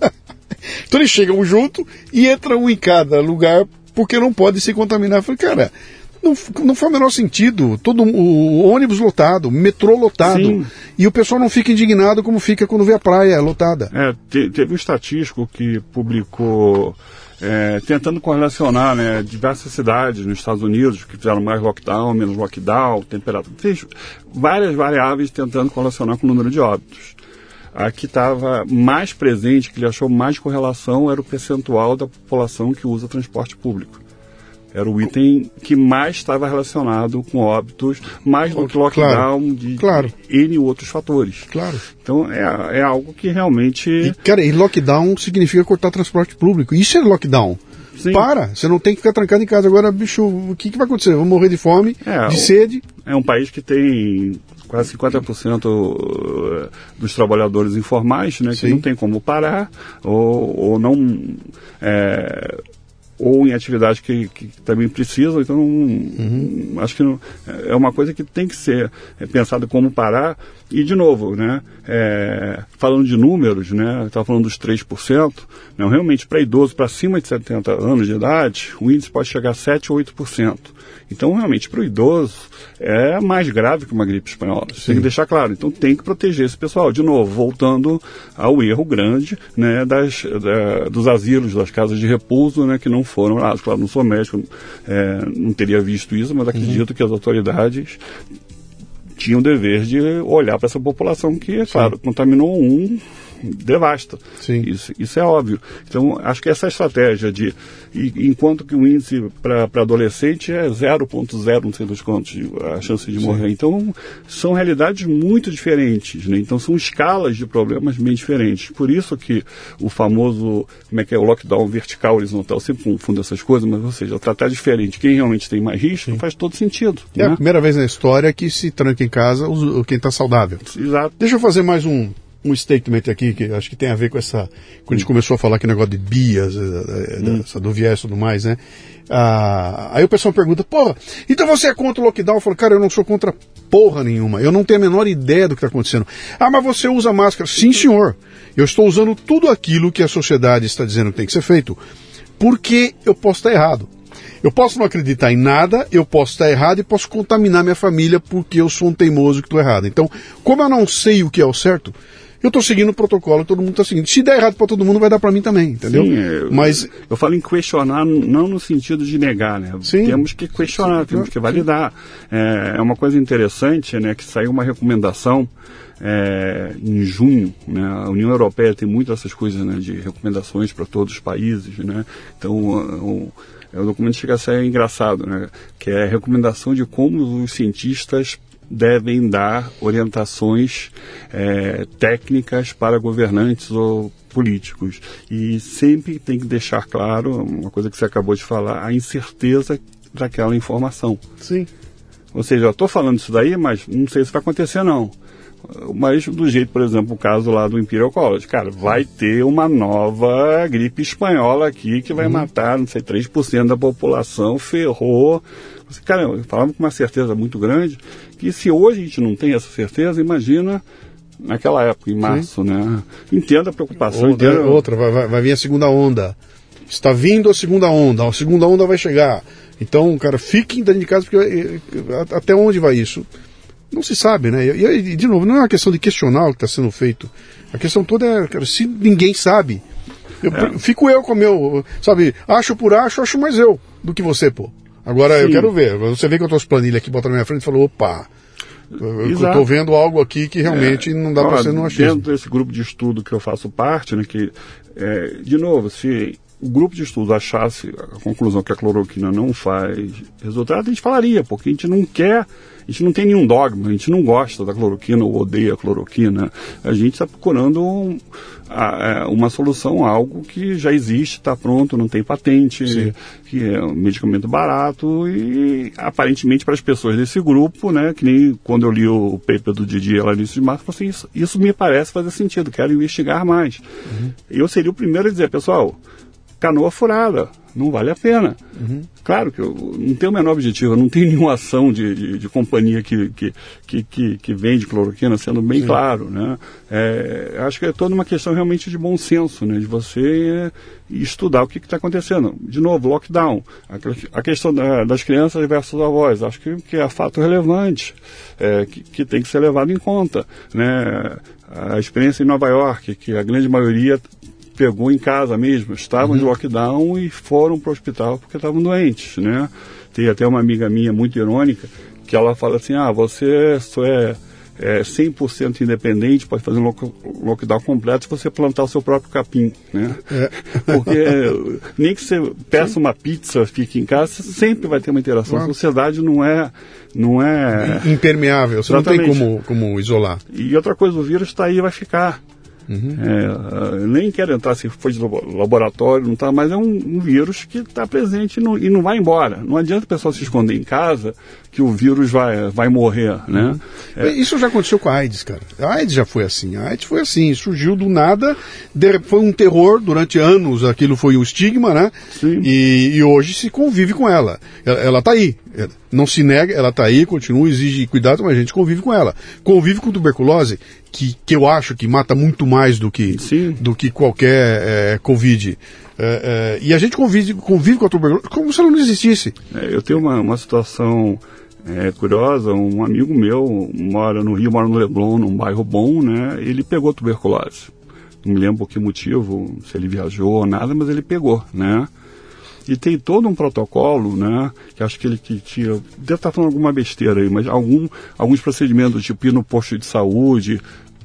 Então eles chegam junto e entram em cada lugar porque não pode se contaminar. Eu falei, cara, não, não faz o menor sentido. Todo o, o ônibus lotado, metrô lotado. Sim. E o pessoal não fica indignado como fica quando vê a praia lotada. É, te, teve um estatístico que publicou, é, tentando correlacionar, né, diversas cidades nos Estados Unidos que fizeram mais lockdown, menos lockdown, temperatura. Fez várias variáveis tentando correlacionar com o número de óbitos. A que estava mais presente, que ele achou mais correlação, era o percentual da população que usa transporte público. Era o item que mais estava relacionado com óbitos, mais do que lockdown, claro, de, claro. de N outros fatores. Claro. Então é, é algo que realmente... E, cara, e lockdown significa cortar transporte público. Isso é lockdown. Sim. Para, você não tem que ficar trancado em casa. Agora, bicho, o que, que vai acontecer? Vamos morrer de fome, é, de sede. É um país que tem quase cinquenta por cento dos trabalhadores informais, né, que Sim. não tem como parar, ou, ou não... É, ou em atividades que, que também precisam, então uhum. acho que não, é uma coisa que tem que ser é, pensada como parar. E de novo, né, é, falando de números, né, estava falando dos três por cento, não, realmente para idoso para cima de setenta anos de idade, o índice pode chegar a sete ou oito por cento. Então, realmente, para o idoso, é mais grave que uma gripe espanhola. Sim. Tem que deixar claro. Então, tem que proteger esse pessoal. De novo, voltando ao erro grande, né, das, da, dos asilos, das casas de repouso, né, que não foram lá. Claro, não sou médico, é, não teria visto isso, mas acredito uhum. que as autoridades tinham o dever de olhar para essa população que, é claro, Sim. contaminou um, devasta. Sim. Isso, isso é óbvio. Então, acho que essa estratégia de... E, enquanto que o índice para adolescente é zero vírgula zero, não sei dos quantos, a chance de Sim. morrer. Então, são realidades muito diferentes, né? Então, são escalas de problemas bem diferentes. Por isso que o famoso, como é que é, o lockdown vertical, horizontal, sempre confundo essas coisas, mas, ou seja, tratar diferente quem realmente tem mais risco Sim. faz todo sentido. É né? A primeira vez na história que se tranca em casa quem está saudável. Exato. Deixa eu fazer mais um um statement aqui, que acho que tem a ver com essa... Quando a gente começou a falar que negócio de bias, hum. essa do viés e tudo mais, né? Ah, aí o pessoal pergunta, porra, então você é contra o lockdown? Eu falo, cara, eu não sou contra porra nenhuma. Eu não tenho a menor ideia do que está acontecendo. Ah, mas você usa máscara? Sim, senhor. Eu estou usando tudo aquilo que a sociedade está dizendo que tem que ser feito. Porque eu posso estar errado. Eu posso não acreditar em nada, eu posso estar errado e posso contaminar minha família porque eu sou um teimoso que estou errado. Então, como eu não sei o que é o certo, eu estou seguindo o protocolo, todo mundo está seguindo. Se der errado para todo mundo, vai dar para mim também, entendeu? Sim, eu, Mas eu falo em questionar, não no sentido de negar, né? Sim, temos que questionar, sim, temos que validar. É, é uma coisa interessante, né, que saiu uma recomendação é, em junho, né? A União Europeia tem muitas essas coisas, né, de recomendações para todos os países, né? Então, o, o documento chega a ser engraçado, né? Que é a recomendação de como os cientistas devem dar orientações é, técnicas para governantes ou políticos. E sempre tem que deixar claro, uma coisa que você acabou de falar, a incerteza daquela informação. Sim. Ou seja, eu estou falando isso daí, mas não sei se vai acontecer não. Mas do jeito, por exemplo, o caso lá do Imperial College, cara, vai ter uma nova gripe espanhola aqui que vai uhum. matar, não sei, três por cento da população, ferrou. Cara, eu falava com uma certeza muito grande, que se hoje a gente não tem essa certeza, imagina naquela época, em março, Sim. né? Entenda a preocupação. Outra, entenda... outra vai, vai, vai vir a segunda onda. Está vindo a segunda onda, a segunda onda vai chegar. Então, cara, fiquem dentro de casa, porque até onde vai isso? Não se sabe, né? E, e, de novo, não é uma questão de questionar o que está sendo feito. A questão toda é, cara, se ninguém sabe, eu, é. fico eu com o meu, sabe, acho por acho, acho mais eu do que você, pô. Agora, Sim. eu quero ver. Você vê que eu trouxe planilha aqui, bota na minha frente e falou, opa, Eu estou vendo algo aqui que realmente é, não dá para ser no achismo. Dentro desse grupo de estudo que eu faço parte, né, que, é, de novo, se o grupo de estudo achasse a conclusão que a cloroquina não faz resultado, a gente falaria, porque a gente não quer, a gente não tem nenhum dogma, a gente não gosta da cloroquina ou odeia a cloroquina. A gente está procurando um, a, uma solução, algo que já existe, está pronto, não tem patente, Sim. que é um medicamento barato e aparentemente para as pessoas desse grupo, né, que nem quando eu li o paper do Didi lá no início de março, eu falei assim, isso, isso me parece fazer sentido, quero investigar mais. Uhum. Eu seria o primeiro a dizer, pessoal, canoa furada, não vale a pena. Uhum. Claro que eu não tenho o menor objetivo, eu não tenho nenhuma ação de, de, de companhia que, que, que, que, que vende cloroquina, sendo bem Sim. claro, né? É, acho que é toda uma questão realmente de bom senso, né? De você estudar o que está acontecendo. De novo, lockdown, a, a questão da, das crianças versus avós, acho que, que é fato relevante, é, que, que tem que ser levado em conta, né? A experiência em Nova York, que a grande maioria pegou em casa mesmo, estavam uhum. de lockdown e foram para o hospital porque estavam doentes, né? Tem até uma amiga minha muito irônica que ela fala assim, ah, você só é, é cem por cento independente, pode fazer um lockdown completo se você plantar o seu próprio capim, né? É. Porque nem que você peça Sim. uma pizza, fique em casa, sempre vai ter uma interação. Claro. A sociedade não é... Não é... impermeável, você Exatamente. Não tem como, como isolar. E outra coisa, o vírus está aí e vai ficar. Uhum. É, nem quero entrar se foi de laboratório, não tá, mas é um, um vírus que está presente e não, e não vai embora. Não adianta o pessoal se esconder em casa que o vírus vai, vai morrer, né? Uhum. É. Isso já aconteceu com a AIDS, cara. A AIDS já foi assim. A AIDS foi assim, surgiu do nada, de, foi um terror durante anos, aquilo foi um estigma, né? Sim. E, e hoje se convive com ela. Ela, ela tá aí. Não se nega, ela está aí, continua, exige cuidado, mas a gente convive com ela. Convive com tuberculose, que, que eu acho que mata muito mais do que, do que qualquer é, Covid. É, é, e a gente convive, convive com a tuberculose como se ela não existisse. É, eu tenho uma, uma situação é, curiosa, um amigo meu mora no Rio, mora no Leblon, num bairro bom, né? Ele pegou tuberculose. Não me lembro por que motivo, se ele viajou ou nada, mas ele pegou, né? E tem todo um protocolo, né, que acho que ele que tinha, deve estar falando alguma besteira aí, mas algum, alguns procedimentos, tipo ir no posto de saúde,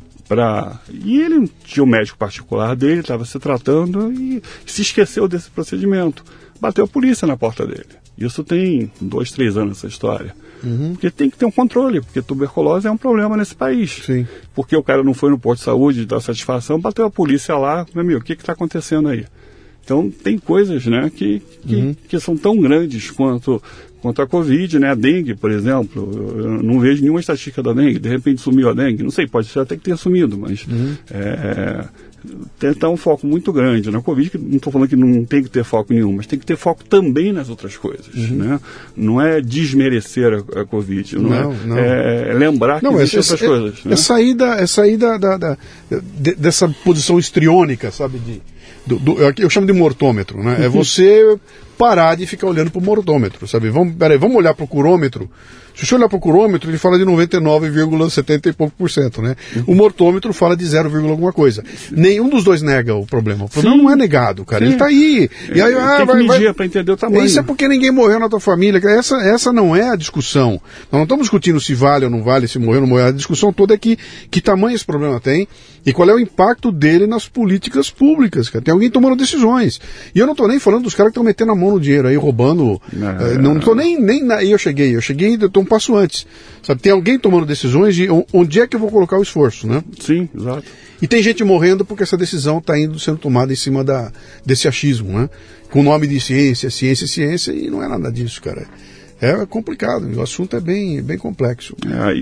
pra... e ele tinha um médico particular dele, estava se tratando e se esqueceu desse procedimento. Bateu a polícia na porta dele. Isso tem dois, três anos essa história. Uhum. Porque tem que ter um controle, porque tuberculose é um problema nesse país. Sim. Porque o cara não foi no posto de saúde, dar satisfação, bateu a polícia lá, meu amigo, o que está acontecendo aí? Então, tem coisas, né, que, que, uhum. que são tão grandes quanto, quanto a Covid, né? A dengue, por exemplo. Eu não vejo nenhuma estatística da dengue. De repente sumiu a dengue. Não sei, pode ser até que tenha sumido, mas uhum. é, tem, tem um foco muito grande. Na Covid, não estou falando que não tem que ter foco nenhum, mas tem que ter foco também nas outras coisas. Uhum. Né? Não é desmerecer a, a Covid. Não, não, é, não. é lembrar não, que existem outras é, coisas. É, né? é sair, da, é sair da, da, da, de, dessa posição histriônica, sabe, de... Do, do, eu chamo de mortômetro, né? É você parar de ficar olhando para o mortômetro, sabe? Vamos, peraí, vamos olhar para o curômetro. Se você olhar para o curômetro, ele fala de noventa e nove vírgula setenta e pouco por cento, né? O mortômetro fala de zero, alguma coisa. Nenhum dos dois nega o problema. O problema Sim. não é negado, cara. Sim. Ele está aí. E aí, ah, tem que vai, medir vai... para entender o tamanho. Isso é porque ninguém morreu na tua família. Essa, essa não é a discussão. Nós não estamos discutindo se vale ou não vale, se morreu ou não morreu. A discussão toda é que, que tamanho esse problema tem e qual é o impacto dele nas políticas públicas, cara. Tem alguém tomando decisões. E eu não estou nem falando dos caras que estão metendo a mão no dinheiro aí, roubando. É, não estou nem, nem na, eu cheguei, eu cheguei, eu estou um passo antes. Sabe, tem alguém tomando decisões de onde é que eu vou colocar o esforço, né? Sim, exato. E tem gente morrendo porque essa decisão está indo sendo tomada em cima da, desse achismo, né? Com o nome de ciência, ciência, ciência, e não é nada disso, cara. É complicado, o assunto é bem, bem complexo. É,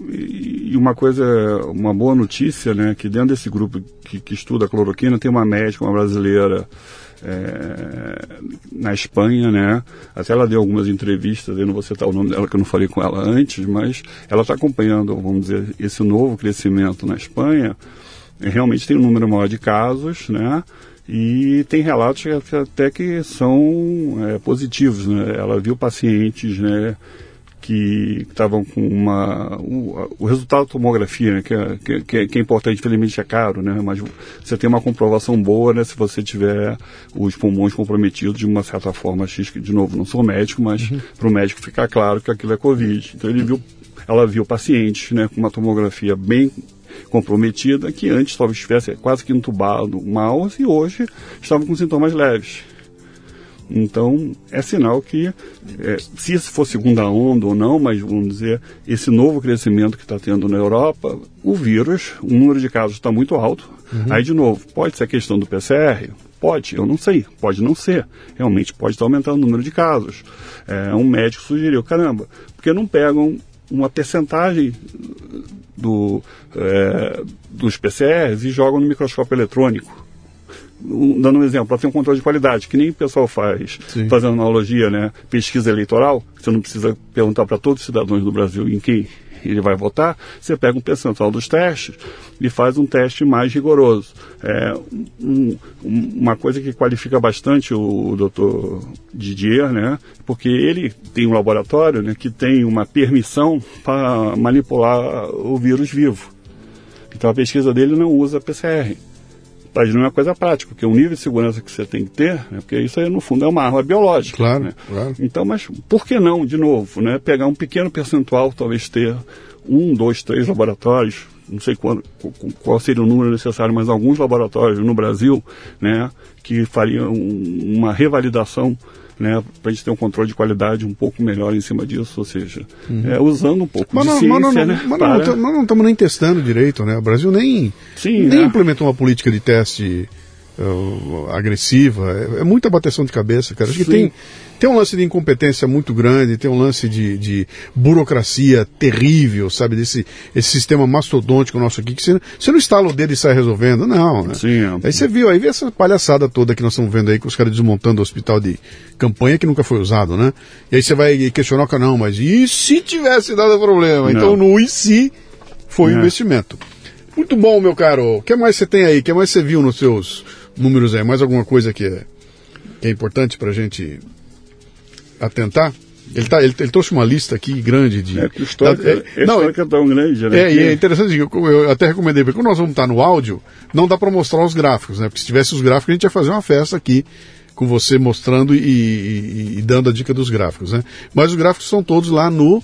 e, e uma coisa, uma boa notícia, né, que dentro desse grupo que, que estuda a cloroquina tem uma médica, uma brasileira, é, na Espanha, né, até ela deu algumas entrevistas, eu não vou citar o nome dela que eu não falei com ela antes, mas ela está acompanhando, vamos dizer, esse novo crescimento na Espanha. Realmente tem um número maior de casos, né? E tem relatos que até que são é, positivos, né? Ela viu pacientes, né, que estavam com uma... O, o resultado da tomografia, né, que, é, que, que é importante, infelizmente é caro, né? Mas você tem uma comprovação boa, né, se você tiver os pulmões comprometidos de uma certa forma X, que, de novo, não sou médico, mas uhum. para o médico ficar claro que aquilo é Covid. Então ele viu ela viu pacientes, né, com uma tomografia bem comprometida, que antes talvez estivesse quase que entubado mal e hoje estavam com sintomas leves. Então, é sinal que, é, se for segunda onda ou não, mas vamos dizer, esse novo crescimento que está tendo na Europa, o vírus, o número de casos está muito alto. Uhum. Aí, de novo, pode ser a questão do P C R? Pode, eu não sei, pode não ser. Realmente pode estar aumentando o número de casos. É, um médico sugeriu, caramba, porque não pegam uma percentagem do, é, dos P C Rs e jogam no microscópio eletrônico? Um, dando um exemplo, para ter um controle de qualidade, que nem o pessoal faz, Sim. fazendo analogia, né, pesquisa eleitoral, você não precisa perguntar para todos os cidadãos do Brasil em quem ele vai votar, você pega um percentual dos testes e faz um teste mais rigoroso. É, um, uma coisa que qualifica bastante o, o doutor Didier, né, porque ele tem um laboratório, né, que tem uma permissão para manipular o vírus vivo. Então a pesquisa dele não usa P C R. Mas não é uma coisa prática, porque o nível de segurança que você tem que ter, né, porque isso aí no fundo é uma arma biológica. Claro, né? claro. Então, mas por que não, de novo, né, pegar um pequeno percentual, talvez ter um, dois, três laboratórios, não sei qual, qual seria o número necessário, mas alguns laboratórios no Brasil, né, que fariam uma revalidação, né, para a gente ter um controle de qualidade um pouco melhor em cima disso, ou seja, uhum. é, usando um pouco mas de não, ciência, mas não, né? Mas para... não estamos nem testando direito, né? O Brasil nem, Sim, nem né? implementou uma política de teste uh, agressiva. É, é muita bateção de cabeça, cara. Acho que tem, tem um lance de incompetência muito grande, tem um lance de, de burocracia terrível, sabe? Desse esse sistema mastodôntico nosso aqui, que você, você não instala o dedo e sai resolvendo, não, né? Sim, é. Aí você viu, aí vê essa palhaçada toda que nós estamos vendo aí, com os caras desmontando o hospital de campanha que nunca foi usado, né? E aí você vai questionar o cara, não, mas e se tivesse dado problema? Não. Então no e se foi um é. investimento. Muito bom, meu caro. O que mais você tem aí? O que mais você viu nos seus números aí? Mais alguma coisa que é, que é importante pra gente atentar? Ele, tá, ele, ele trouxe uma lista aqui grande de... É, que o histórico da, é, é, não, é tão grande, né? É, e é interessante, eu, eu até recomendei, porque quando nós vamos estar no áudio, não dá para mostrar os gráficos, né? Porque se tivesse os gráficos, a gente ia fazer uma festa aqui com você mostrando e, e, e dando a dica dos gráficos, né? Mas os gráficos são todos lá no...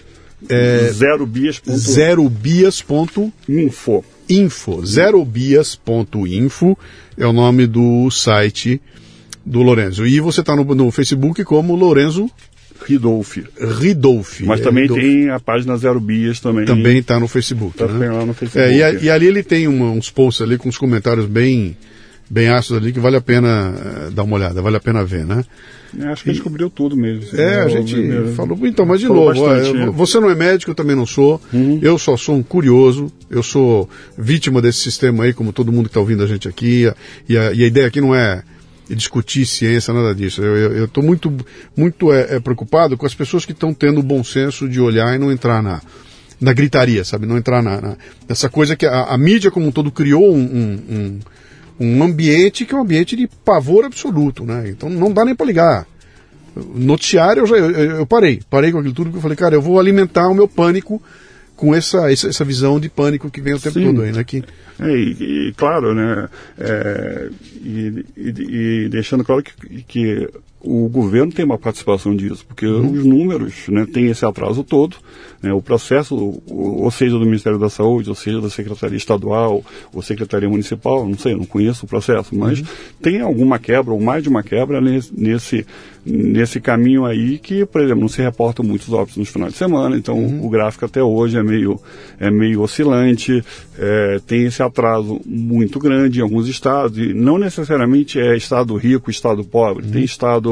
É, zerobias. zerobias ponto info. Info. zerobias ponto info é o nome do site do Lorenzo. E você está no, no Facebook como Lorenzo Ridolfi. Ridolfi. Mas é, também Ridolfi. Tem a página Zero Bias também. Também está no Facebook. Tá né? lá no Facebook. É, e, a, e ali ele tem uma, uns posts ali com uns comentários bem, bem ácidos ali que vale a pena uh, dar uma olhada, vale a pena ver, né? É, acho que e, descobriu tudo mesmo. É, a gente mesmo. falou. Então, mas de falou novo, bastante, ó, eu, você não é médico, eu também não sou. Uhum. Eu só sou um curioso. Eu sou vítima desse sistema aí, como todo mundo que está ouvindo a gente aqui. E a, e a ideia aqui não é discutir ciência, nada disso. Eu estou muito, muito é, é, preocupado com as pessoas que estão tendo o bom senso de olhar e não entrar na, na gritaria, sabe? Não entrar na, na nessa coisa que a, a mídia como um todo criou um, um, um um ambiente que é um ambiente de pavor absoluto, né? Então não dá nem para ligar. Noticiário, eu, já, eu, eu parei. Parei com aquilo tudo que eu falei, cara, eu vou alimentar o meu pânico com essa, essa, essa visão de pânico que vem o tempo Sim. todo aí, né? Que... É, e, e claro, né? É, e, e, e deixando claro que, que o governo tem uma participação disso, porque uhum. os números, né, tem esse atraso todo, né, o processo, ou, ou seja do Ministério da Saúde, ou seja da Secretaria Estadual, ou Secretaria Municipal, não sei, não conheço o processo, mas uhum. tem alguma quebra, ou mais de uma quebra nesse, nesse, nesse caminho aí que, por exemplo, não se reportam muitos óbitos nos finais de semana, então uhum. o gráfico até hoje é meio, é meio oscilante, é, tem esse atraso muito grande em alguns estados, e não necessariamente é estado rico, estado pobre, uhum. tem estado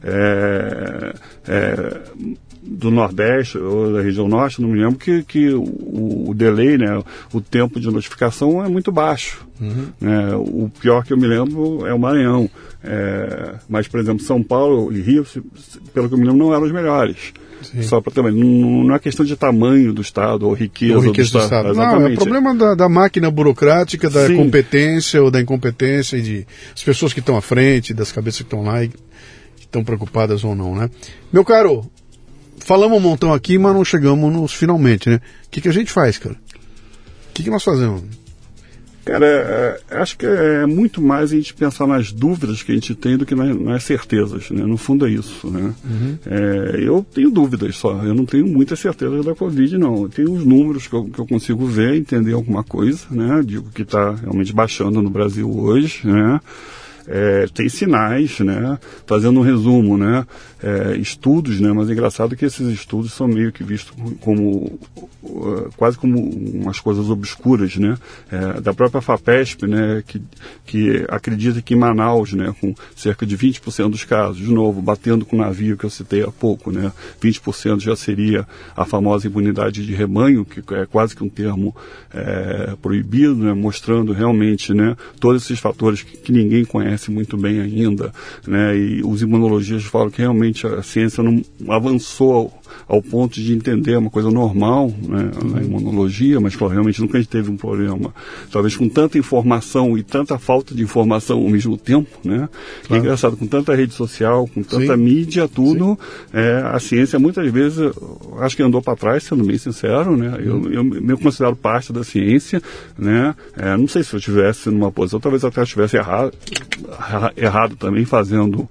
É, é, do Nordeste ou da região Norte, não me lembro, que, que o, o delay, né, o tempo de notificação é muito baixo. Uhum. Né, o pior que eu me lembro é o Maranhão. É, mas, por exemplo, São Paulo e Rio, pelo que eu me lembro, não eram os melhores. Sim. Só para também, não, não é questão de tamanho do Estado ou riqueza, ou riqueza do, do Estado. Estado. Não, é o problema da, da máquina burocrática, da Sim. competência ou da incompetência e de as pessoas que estão à frente, das cabeças que estão lá e estão preocupadas ou não, né? Meu caro, falamos um montão aqui, mas não chegamos nos finalmente, né? O que, que a gente faz, cara? O que, que nós fazemos? Cara, é, é, acho que é muito mais a gente pensar nas dúvidas que a gente tem do que nas, nas certezas, né? No fundo é isso, né? Uhum. É, eu tenho dúvidas só, eu não tenho muita certeza da Covid, não. Eu tenho os números que eu, que eu consigo ver, entender alguma coisa, né? Digo que está realmente baixando no Brasil hoje, né? É, tem sinais, né? Fazendo um resumo, né? É, estudos, né? Mas é engraçado que esses estudos são meio que vistos como, uh, quase como umas coisas obscuras, né? É, da própria FAPESP, né? Que, que acredita que em Manaus, né? Com cerca de vinte por cento dos casos, de novo, batendo com o navio que eu citei há pouco, né? vinte por cento já seria a famosa imunidade de rebanho, que é quase que um termo é, proibido, né? Mostrando realmente, né? Todos esses fatores que, que ninguém conhece muito bem ainda, né? E os imunologistas falam que realmente a ciência não avançou ao, ao ponto de entender uma coisa normal, né, na imunologia, mas claro, realmente nunca a gente teve um problema, talvez com tanta informação e tanta falta de informação ao mesmo tempo, né? Claro. É engraçado, com tanta rede social, com tanta Sim. mídia, tudo, é, a ciência muitas vezes, acho que andou para trás, sendo bem sincero, né? Eu, eu me considero parte da ciência, né? É, não sei se eu estivesse numa posição, talvez até estivesse errado, errado também fazendo,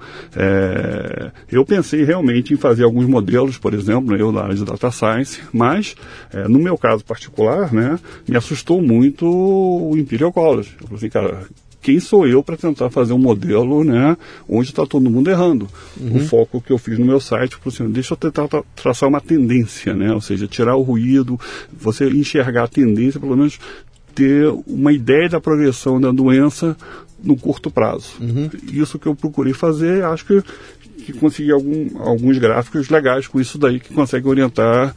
é, eu pensei realmente em fazer alguns modelos, por exemplo, eu na área de data science, mas é, no meu caso particular, né, me assustou muito o Imperial College. Eu falei assim, cara, quem sou eu para tentar fazer um modelo, né, onde está todo mundo errando? Uhum. O foco que eu fiz no meu site, eu falei assim, deixa eu tentar tra- traçar uma tendência, né, ou seja, tirar o ruído, você enxergar a tendência, pelo menos ter uma ideia da progressão da doença no curto prazo. Uhum. Isso que eu procurei fazer, acho que que consegui algum, alguns gráficos legais com isso daí, que consegue orientar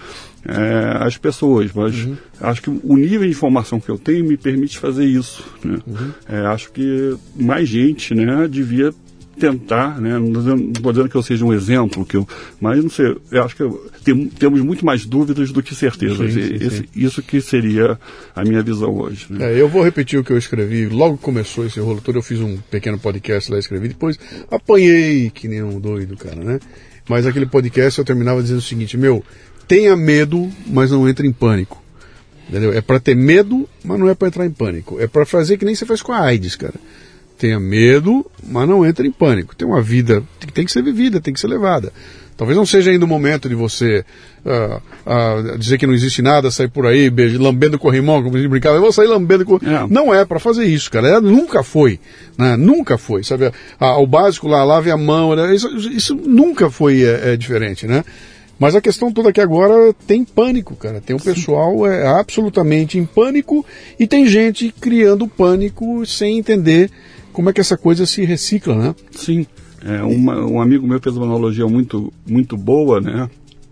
é, as pessoas, mas uhum. acho que o nível de informação que eu tenho me permite fazer isso, né? Uhum. É, acho que mais gente, né, devia tentar, né, não estou dizendo que eu seja um exemplo, que eu, mas não sei, eu acho que eu, tem, temos muito mais dúvidas do que certezas. Sim, sim, esse, sim. Isso que seria a minha visão hoje. Né? É, eu vou repetir o que eu escrevi, logo que começou esse rolo todo, eu fiz um pequeno podcast lá, escrevi, depois apanhei que nem um doido, cara, né? Mas aquele podcast eu terminava dizendo o seguinte, meu, tenha medo, mas não entre em pânico. Entendeu? É para ter medo, mas não é para entrar em pânico. É para fazer que nem você faz com a AIDS, cara. Tenha medo, mas não entre em pânico. Tem uma vida que tem que ser vivida, tem que ser levada. Talvez não seja ainda o momento de você uh, uh, dizer que não existe nada, sair por aí beijo, lambendo corrimão, como a gente brincava, eu vou sair lambendo corrimão. É. Não é para fazer isso, cara. É, nunca foi. Né? Nunca foi. Sabe? Ah, o básico lá, lave a mão, né? isso, isso nunca foi é, é diferente, né? Mas a questão toda aqui agora tem pânico, cara. Tem o pessoal é, absolutamente em pânico e tem gente criando pânico sem entender como é que essa coisa se recicla, né? Sim. É, uma, um amigo meu fez uma analogia muito, muito boa, né?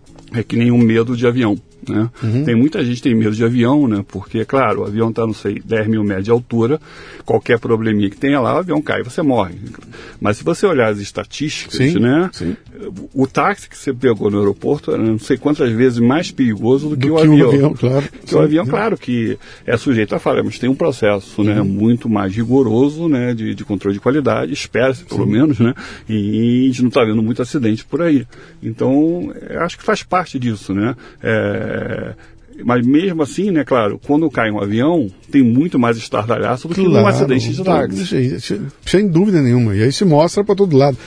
É que nem um medo de avião. Né? Uhum. Tem muita gente que tem medo de avião, né? Porque, claro, o avião está, não sei, dez mil metros de altura, qualquer probleminha que tenha lá, o avião cai e você morre. Mas se você olhar as estatísticas, sim, né? Sim. O táxi que você pegou no aeroporto era não sei quantas vezes mais perigoso do, do que, o, que avião. o avião. Claro. Porque sim, o avião, sim. claro, que é sujeito a falha, mas tem um processo, né? Uhum. Muito mais rigoroso, né? De, de controle de qualidade, espera-se pelo sim. menos, né? E a gente não está vendo muito acidente por aí. Então, acho que faz parte disso, né? É, É, mas mesmo assim, né, claro, quando cai um avião, tem muito mais estardalhaço do claro, que um acidente de táxi. Sem dúvida nenhuma. E aí se mostra para todo lado.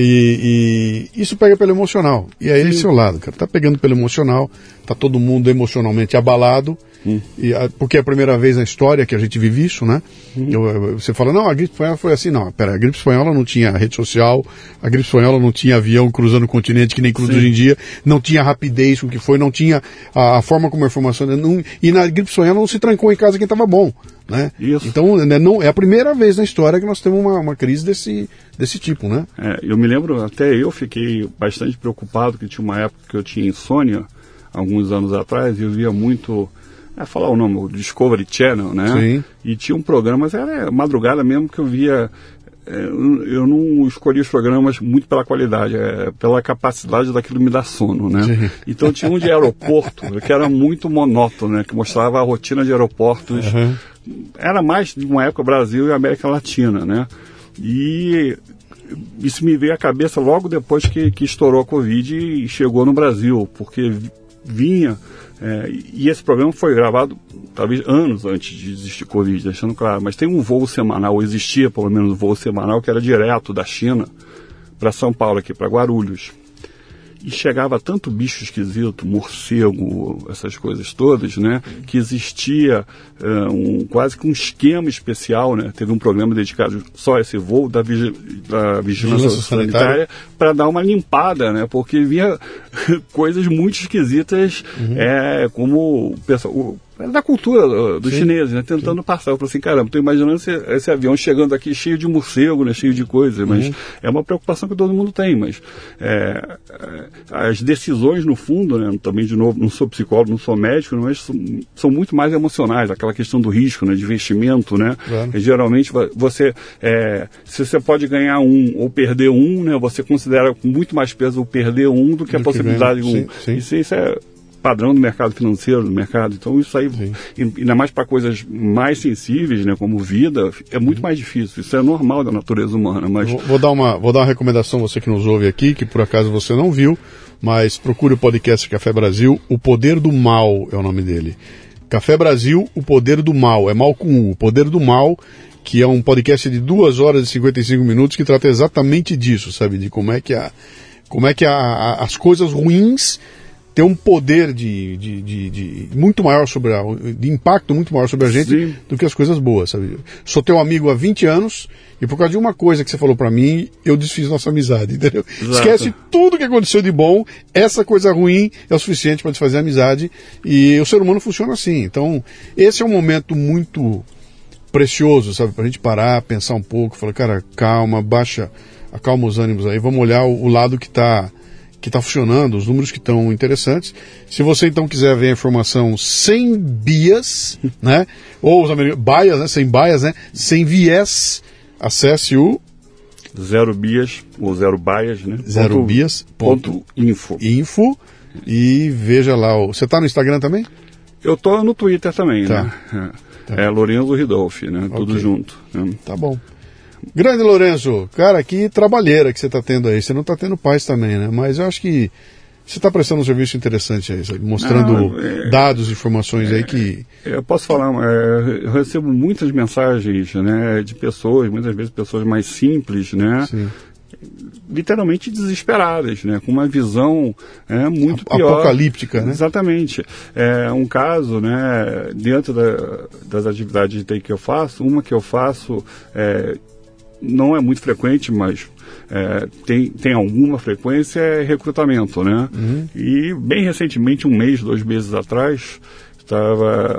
E, e isso pega pelo emocional. E aí esse é o lado, cara. Tá pegando pelo emocional, tá todo mundo emocionalmente abalado. Hum. E, a, porque é a primeira vez na história que a gente vive isso, né? Hum. Eu, você fala, não, a gripe espanhola foi assim. Não, pera, a gripe espanhola não tinha rede social, a gripe espanhola não tinha avião cruzando o continente que nem cruza hoje em dia, não tinha rapidez com que foi, não tinha a, a forma como a informação... Não, e na gripe espanhola não se trancou em casa quem estava bom, né? Isso. Então, né, não, é a primeira vez na história que nós temos uma, uma crise desse, desse tipo, né? É, eu me lembro, até eu fiquei bastante preocupado, que tinha uma época que eu tinha insônia, alguns anos atrás, e eu via muito... É falar o nome, o Discovery Channel, né? Sim. E tinha um programa, mas era madrugada mesmo que eu via. É, eu não escolhi os programas muito pela qualidade, é, pela capacidade daquilo me dar sono, né? Sim. Então tinha um de aeroporto que era muito monótono, né? Que mostrava a rotina de aeroportos. Uhum. Era mais de uma época Brasil e América Latina, né? E isso me veio à cabeça logo depois que, que estourou a Covid e chegou no Brasil, porque vinha, é, e esse programa foi gravado talvez anos antes de existir Covid, deixando claro, mas tem um voo semanal, ou existia pelo menos um voo semanal que era direto da China para São Paulo, aqui para Guarulhos. E chegava tanto bicho esquisito, morcego, essas coisas todas, né? Que existia uh, um, quase que um esquema especial, né? Teve um programa dedicado só a esse voo da, vigi da vigilância, vigilância sanitária para dar uma limpada, né? Porque vinha coisas muito esquisitas, uhum. é, como o pessoal... O, da cultura dos sim, chineses, né? Tentando sim. passar. Eu falei assim, caramba, estou imaginando esse, esse avião chegando aqui cheio de morcego, né? Cheio de coisa, mas uhum. é uma preocupação que todo mundo tem, mas é, as decisões no fundo, né? Também de novo, não sou psicólogo, não sou médico, mas são, são muito mais emocionais, aquela questão do risco, né? De investimento, né? Claro. E, geralmente você, é, se você pode ganhar um ou perder um, né? Você considera com muito mais peso o perder um do que do a possibilidade que de um. Sim, sim. Isso, isso é padrão do mercado financeiro, do mercado. Então isso aí, sim. ainda mais para coisas mais sensíveis, né, como vida, é muito mais difícil. Isso é normal da natureza humana. Mas vou, vou dar uma, vou dar uma recomendação, você que nos ouve aqui, que por acaso você não viu, mas procure o podcast Café Brasil, O Poder do Mal é o nome dele. Café Brasil, O Poder do Mal, é mal com U, O Poder do Mal, que é um podcast de duas horas e cinquenta e cinco minutos que trata exatamente disso, sabe, de como é que, a, como é que a, a, as coisas ruins tem um poder de, de, de, de muito maior sobre a, de impacto muito maior sobre a gente Sim. do que as coisas boas, sabe? Sou teu amigo há vinte anos e por causa de uma coisa que você falou pra mim, eu desfiz nossa amizade, entendeu? Exato. Esquece tudo que aconteceu de bom, essa coisa ruim é o suficiente para desfazer a amizade e o ser humano funciona assim. Então, esse é um momento muito precioso, sabe? Pra gente parar, pensar um pouco, falar, cara, calma, baixa, acalma os ânimos aí, vamos olhar o, o lado que tá que está funcionando, os números que estão interessantes. Se você então quiser ver a informação sem bias, né? Ou os americanos, bias, né? Sem bias, né? Sem viés, acesse o Zero Bias, ou Zero Bias, né? Zero ponto, Bias. Ponto, ponto info. Info. E veja lá. O... Você está no Instagram também? Eu tô no Twitter também, tá. né? É, tá. é Lorenzo Ridolfi, né? Okay. Tudo junto. Né? Tá bom. Grande Lorenzo, cara, que trabalheira que você está tendo aí. Você não está tendo paz também, né? Mas eu acho que você está prestando um serviço interessante aí, sabe? Mostrando ah, é, dados, informações é, aí que... Eu posso falar, é, eu recebo muitas mensagens, né, de pessoas, muitas vezes pessoas mais simples, né? Sim. Literalmente desesperadas, né? Com uma visão é, muito A, pior. Apocalíptica, né? Exatamente. É um caso, né, dentro da, das atividades de T I que eu faço, uma que eu faço... É, não é muito frequente, mas é, tem, tem alguma frequência, é recrutamento, né? Uhum. E bem recentemente, um mês, dois meses atrás, estava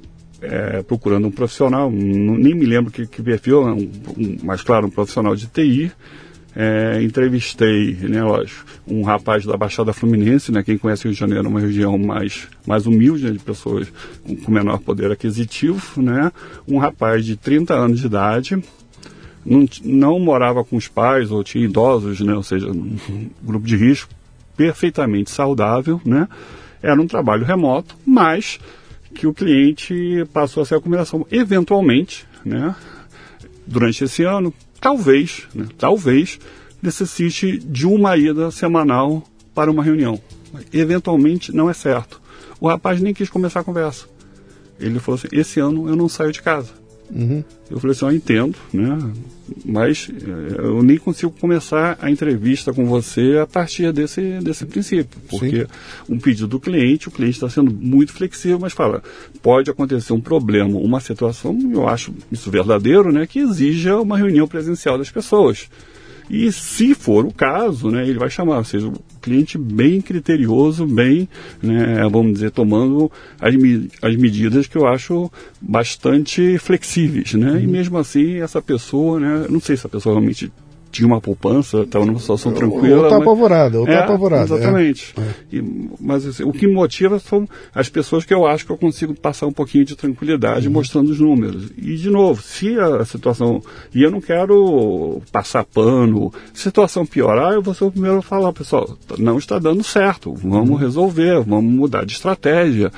é, procurando um profissional, não, nem me lembro que, que perfil, um, um, mas claro, um profissional de T I. É, entrevistei, né, lógico, um rapaz da Baixada Fluminense, né, quem conhece o Rio de Janeiro é uma região mais, mais humilde, né, de pessoas com, com menor poder aquisitivo, né? Um rapaz de trinta anos de idade, Não, não morava com os pais ou tinha idosos, né? Ou seja, um grupo de risco, perfeitamente saudável, né? Era um trabalho remoto, mas que o cliente passou a ser a combinação. Eventualmente, né? Durante esse ano, talvez, né? talvez necessite de uma ida semanal para uma reunião. Eventualmente não é certo. O rapaz nem quis começar a conversa. Ele falou assim, esse ano eu não saio de casa. Uhum. Eu falei assim, eu entendo, né? Mas eu nem consigo começar a entrevista com você a partir desse, desse princípio, porque Sim. um pedido do cliente, o cliente está sendo muito flexível, mas fala, pode acontecer um problema, uma situação, eu acho isso verdadeiro, né? Que exija uma reunião presencial das pessoas. E se for o caso, né, ele vai chamar, ou seja, o cliente bem criterioso, bem, né, vamos dizer, tomando as, as medidas que eu acho bastante flexíveis, né? Uhum. E mesmo assim, essa pessoa, né, não sei se a pessoa realmente tinha uma poupança, estava numa situação tranquila. Ou está apavorada, ou está é, apavorada. Exatamente. É. E, mas assim, o que me motiva são as pessoas que eu acho que eu consigo passar um pouquinho de tranquilidade uhum. mostrando os números. E, de novo, se a situação... E eu não quero passar pano. Se a situação piorar, eu vou ser o primeiro a falar, pessoal, não está dando certo, vamos uhum. resolver, vamos mudar de estratégia.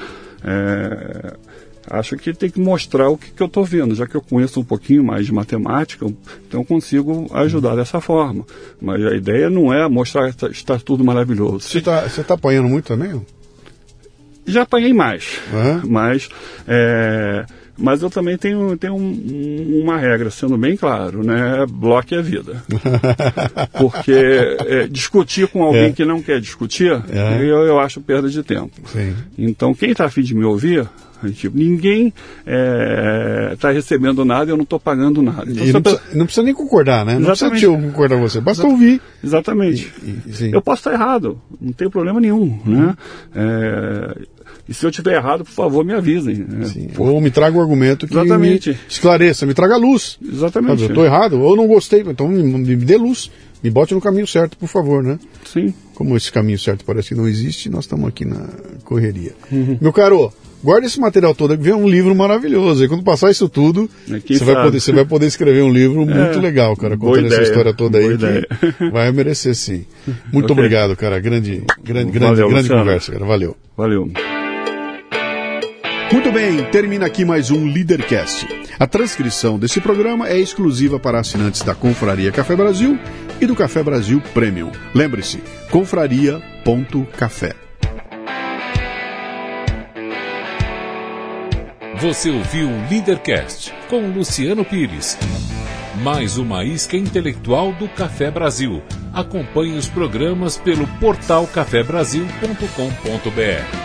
É... Acho que tem que mostrar o que, que eu estou vendo, já que eu conheço um pouquinho mais de matemática, então eu consigo ajudar dessa forma. Mas a ideia não é mostrar que está tudo maravilhoso. Você está você tá apanhando muito também? Já apanhei mais, Uhum. mas, é, mas eu também tenho, tenho um, uma regra, sendo bem claro, né? Bloque a vida. Porque é, discutir com alguém É. que não quer discutir, É. eu, eu acho perda de tempo. Sim. Então, quem está a fim de me ouvir, tipo, ninguém está recebendo nada e eu não estou pagando nada. Então, E se não, a precisa, não precisa nem concordar, né? Não Exatamente. precisa eu concordar com você, basta ouvir. Exatamente. E- e- sim. Eu posso estar errado, não tem problema nenhum, né? É, e se eu estiver errado, por favor, me avisem. Né? Sim. Ou me traga um argumento que Exatamente. me esclareça, me traga luz. Exatamente. Eu estou errado, ou eu não gostei, então me, me dê luz. Me bote no caminho certo, por favor, né? Sim. Como esse caminho certo parece que não existe, nós estamos aqui na correria. Uhum. Meu caro, guarda esse material todo, que vem um livro maravilhoso. E quando passar isso tudo, É, quem você vai, sabe? poder, você vai poder escrever um livro muito É, legal, cara, boa contando essa ideia, história toda boa aí. ideia. Que vai merecer, sim. Muito Ok. obrigado, cara. Grande, grande, grande, Valeu, grande Luciano. conversa, cara. Valeu. Valeu. Muito bem, termina aqui mais um Leadercast. A transcrição desse programa é exclusiva para assinantes da Confraria Café Brasil e do Café Brasil Premium. Lembre-se, confraria ponto café. Você ouviu o Leadercast com Luciano Pires. Mais uma isca intelectual do Café Brasil. Acompanhe os programas pelo portal café brasil ponto com ponto br.